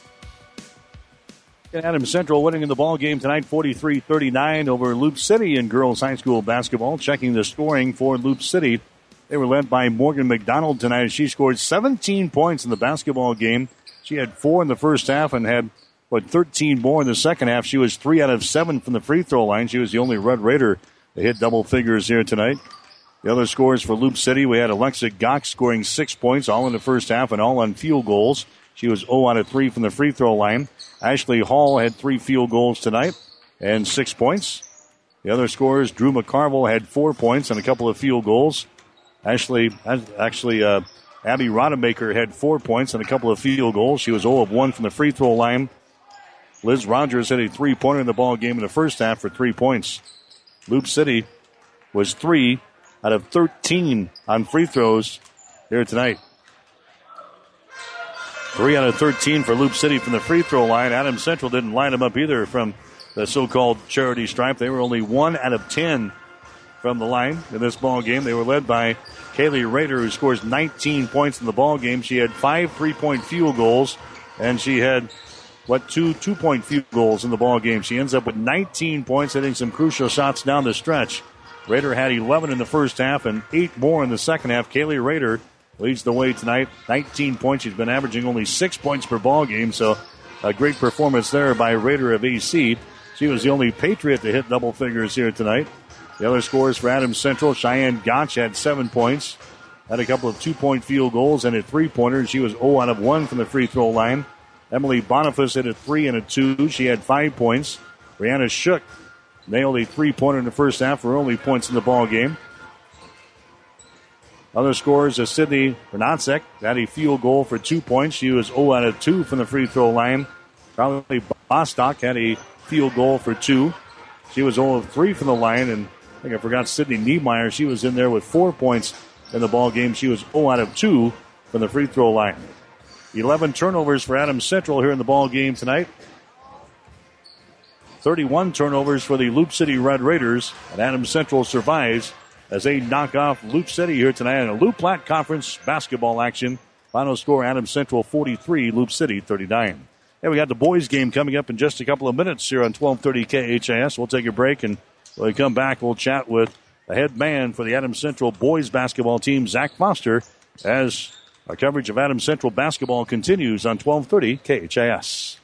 Adams Central winning in the ball game tonight, forty-three thirty-nine over Loop City in girls high school basketball. Checking the scoring for Loop City. They were led by Morgan McDonald tonight. She scored seventeen points in the basketball game. She had four in the first half and had, what, thirteen more in the second half. She was three out of seven from the free throw line. She was the only Red Raider to hit double figures here tonight. The other scores for Loop City, we had Alexa Gox scoring six points, all in the first half and all on field goals. She was zero out of three from the free throw line. Ashley Hall had three field goals tonight and six points. The other scores, Drew McCarville had four points and a couple of field goals. Ashley, actually, uh, Abby Rodemaker had four points and a couple of field goals. She was zero of one from the free throw line. Liz Rogers had a three-pointer in the ball game in the first half for three points. Loop City was three out of thirteen on free throws here tonight. Three out of thirteen for Loop City from the free throw line. Adams Central didn't line them up either from the so-called charity stripe. They were only one out of ten from the line in this ball game. They were led by Kaylee Rader, who scores nineteen points in the ball game. She had five three-point field goals, and she had, what, two two-point field goals in the ball game. She ends up with nineteen points, hitting some crucial shots down the stretch. Rader had eleven in the first half and eight more in the second half. Kaylee Rader leads the way tonight, nineteen points. She's been averaging only six points per ball game, so a great performance there by Rader of A C. She was the only Patriot to hit double figures here tonight. The other scores for Adams Central, Cheyenne Gotch had seven points, had a couple of two-point field goals and a three-pointer. She was zero out of one from the free throw line. Emily Boniface hit a three and a two. She had five points. Brianna Shook nailed a three-pointer in the first half for only points in the ball game. Other scores, uh, Sydney Bernacek had a field goal for two points. She was zero out of two from the free throw line. Carly Bostock had a field goal for two. She was zero of three from the line, and I think I forgot Sydney Niemeyer. She was in there with four points in the ball game. She was zero out of two from the free throw line. eleven turnovers for Adams Central here in the ball game tonight. thirty-one turnovers for the Loop City Red Raiders, and Adams Central survives as they knock off Loop City here tonight in a Loop Platte Conference basketball action. Final score, Adams Central forty-three, Loop City thirty-nine. And we got the boys game coming up in just a couple of minutes here on twelve thirty K H A S. We'll take a break, and when we come back, we'll chat with the head man for the Adams Central boys basketball team, Zach Foster, as Our coverage of Adams Central basketball continues on twelve thirty K H A S.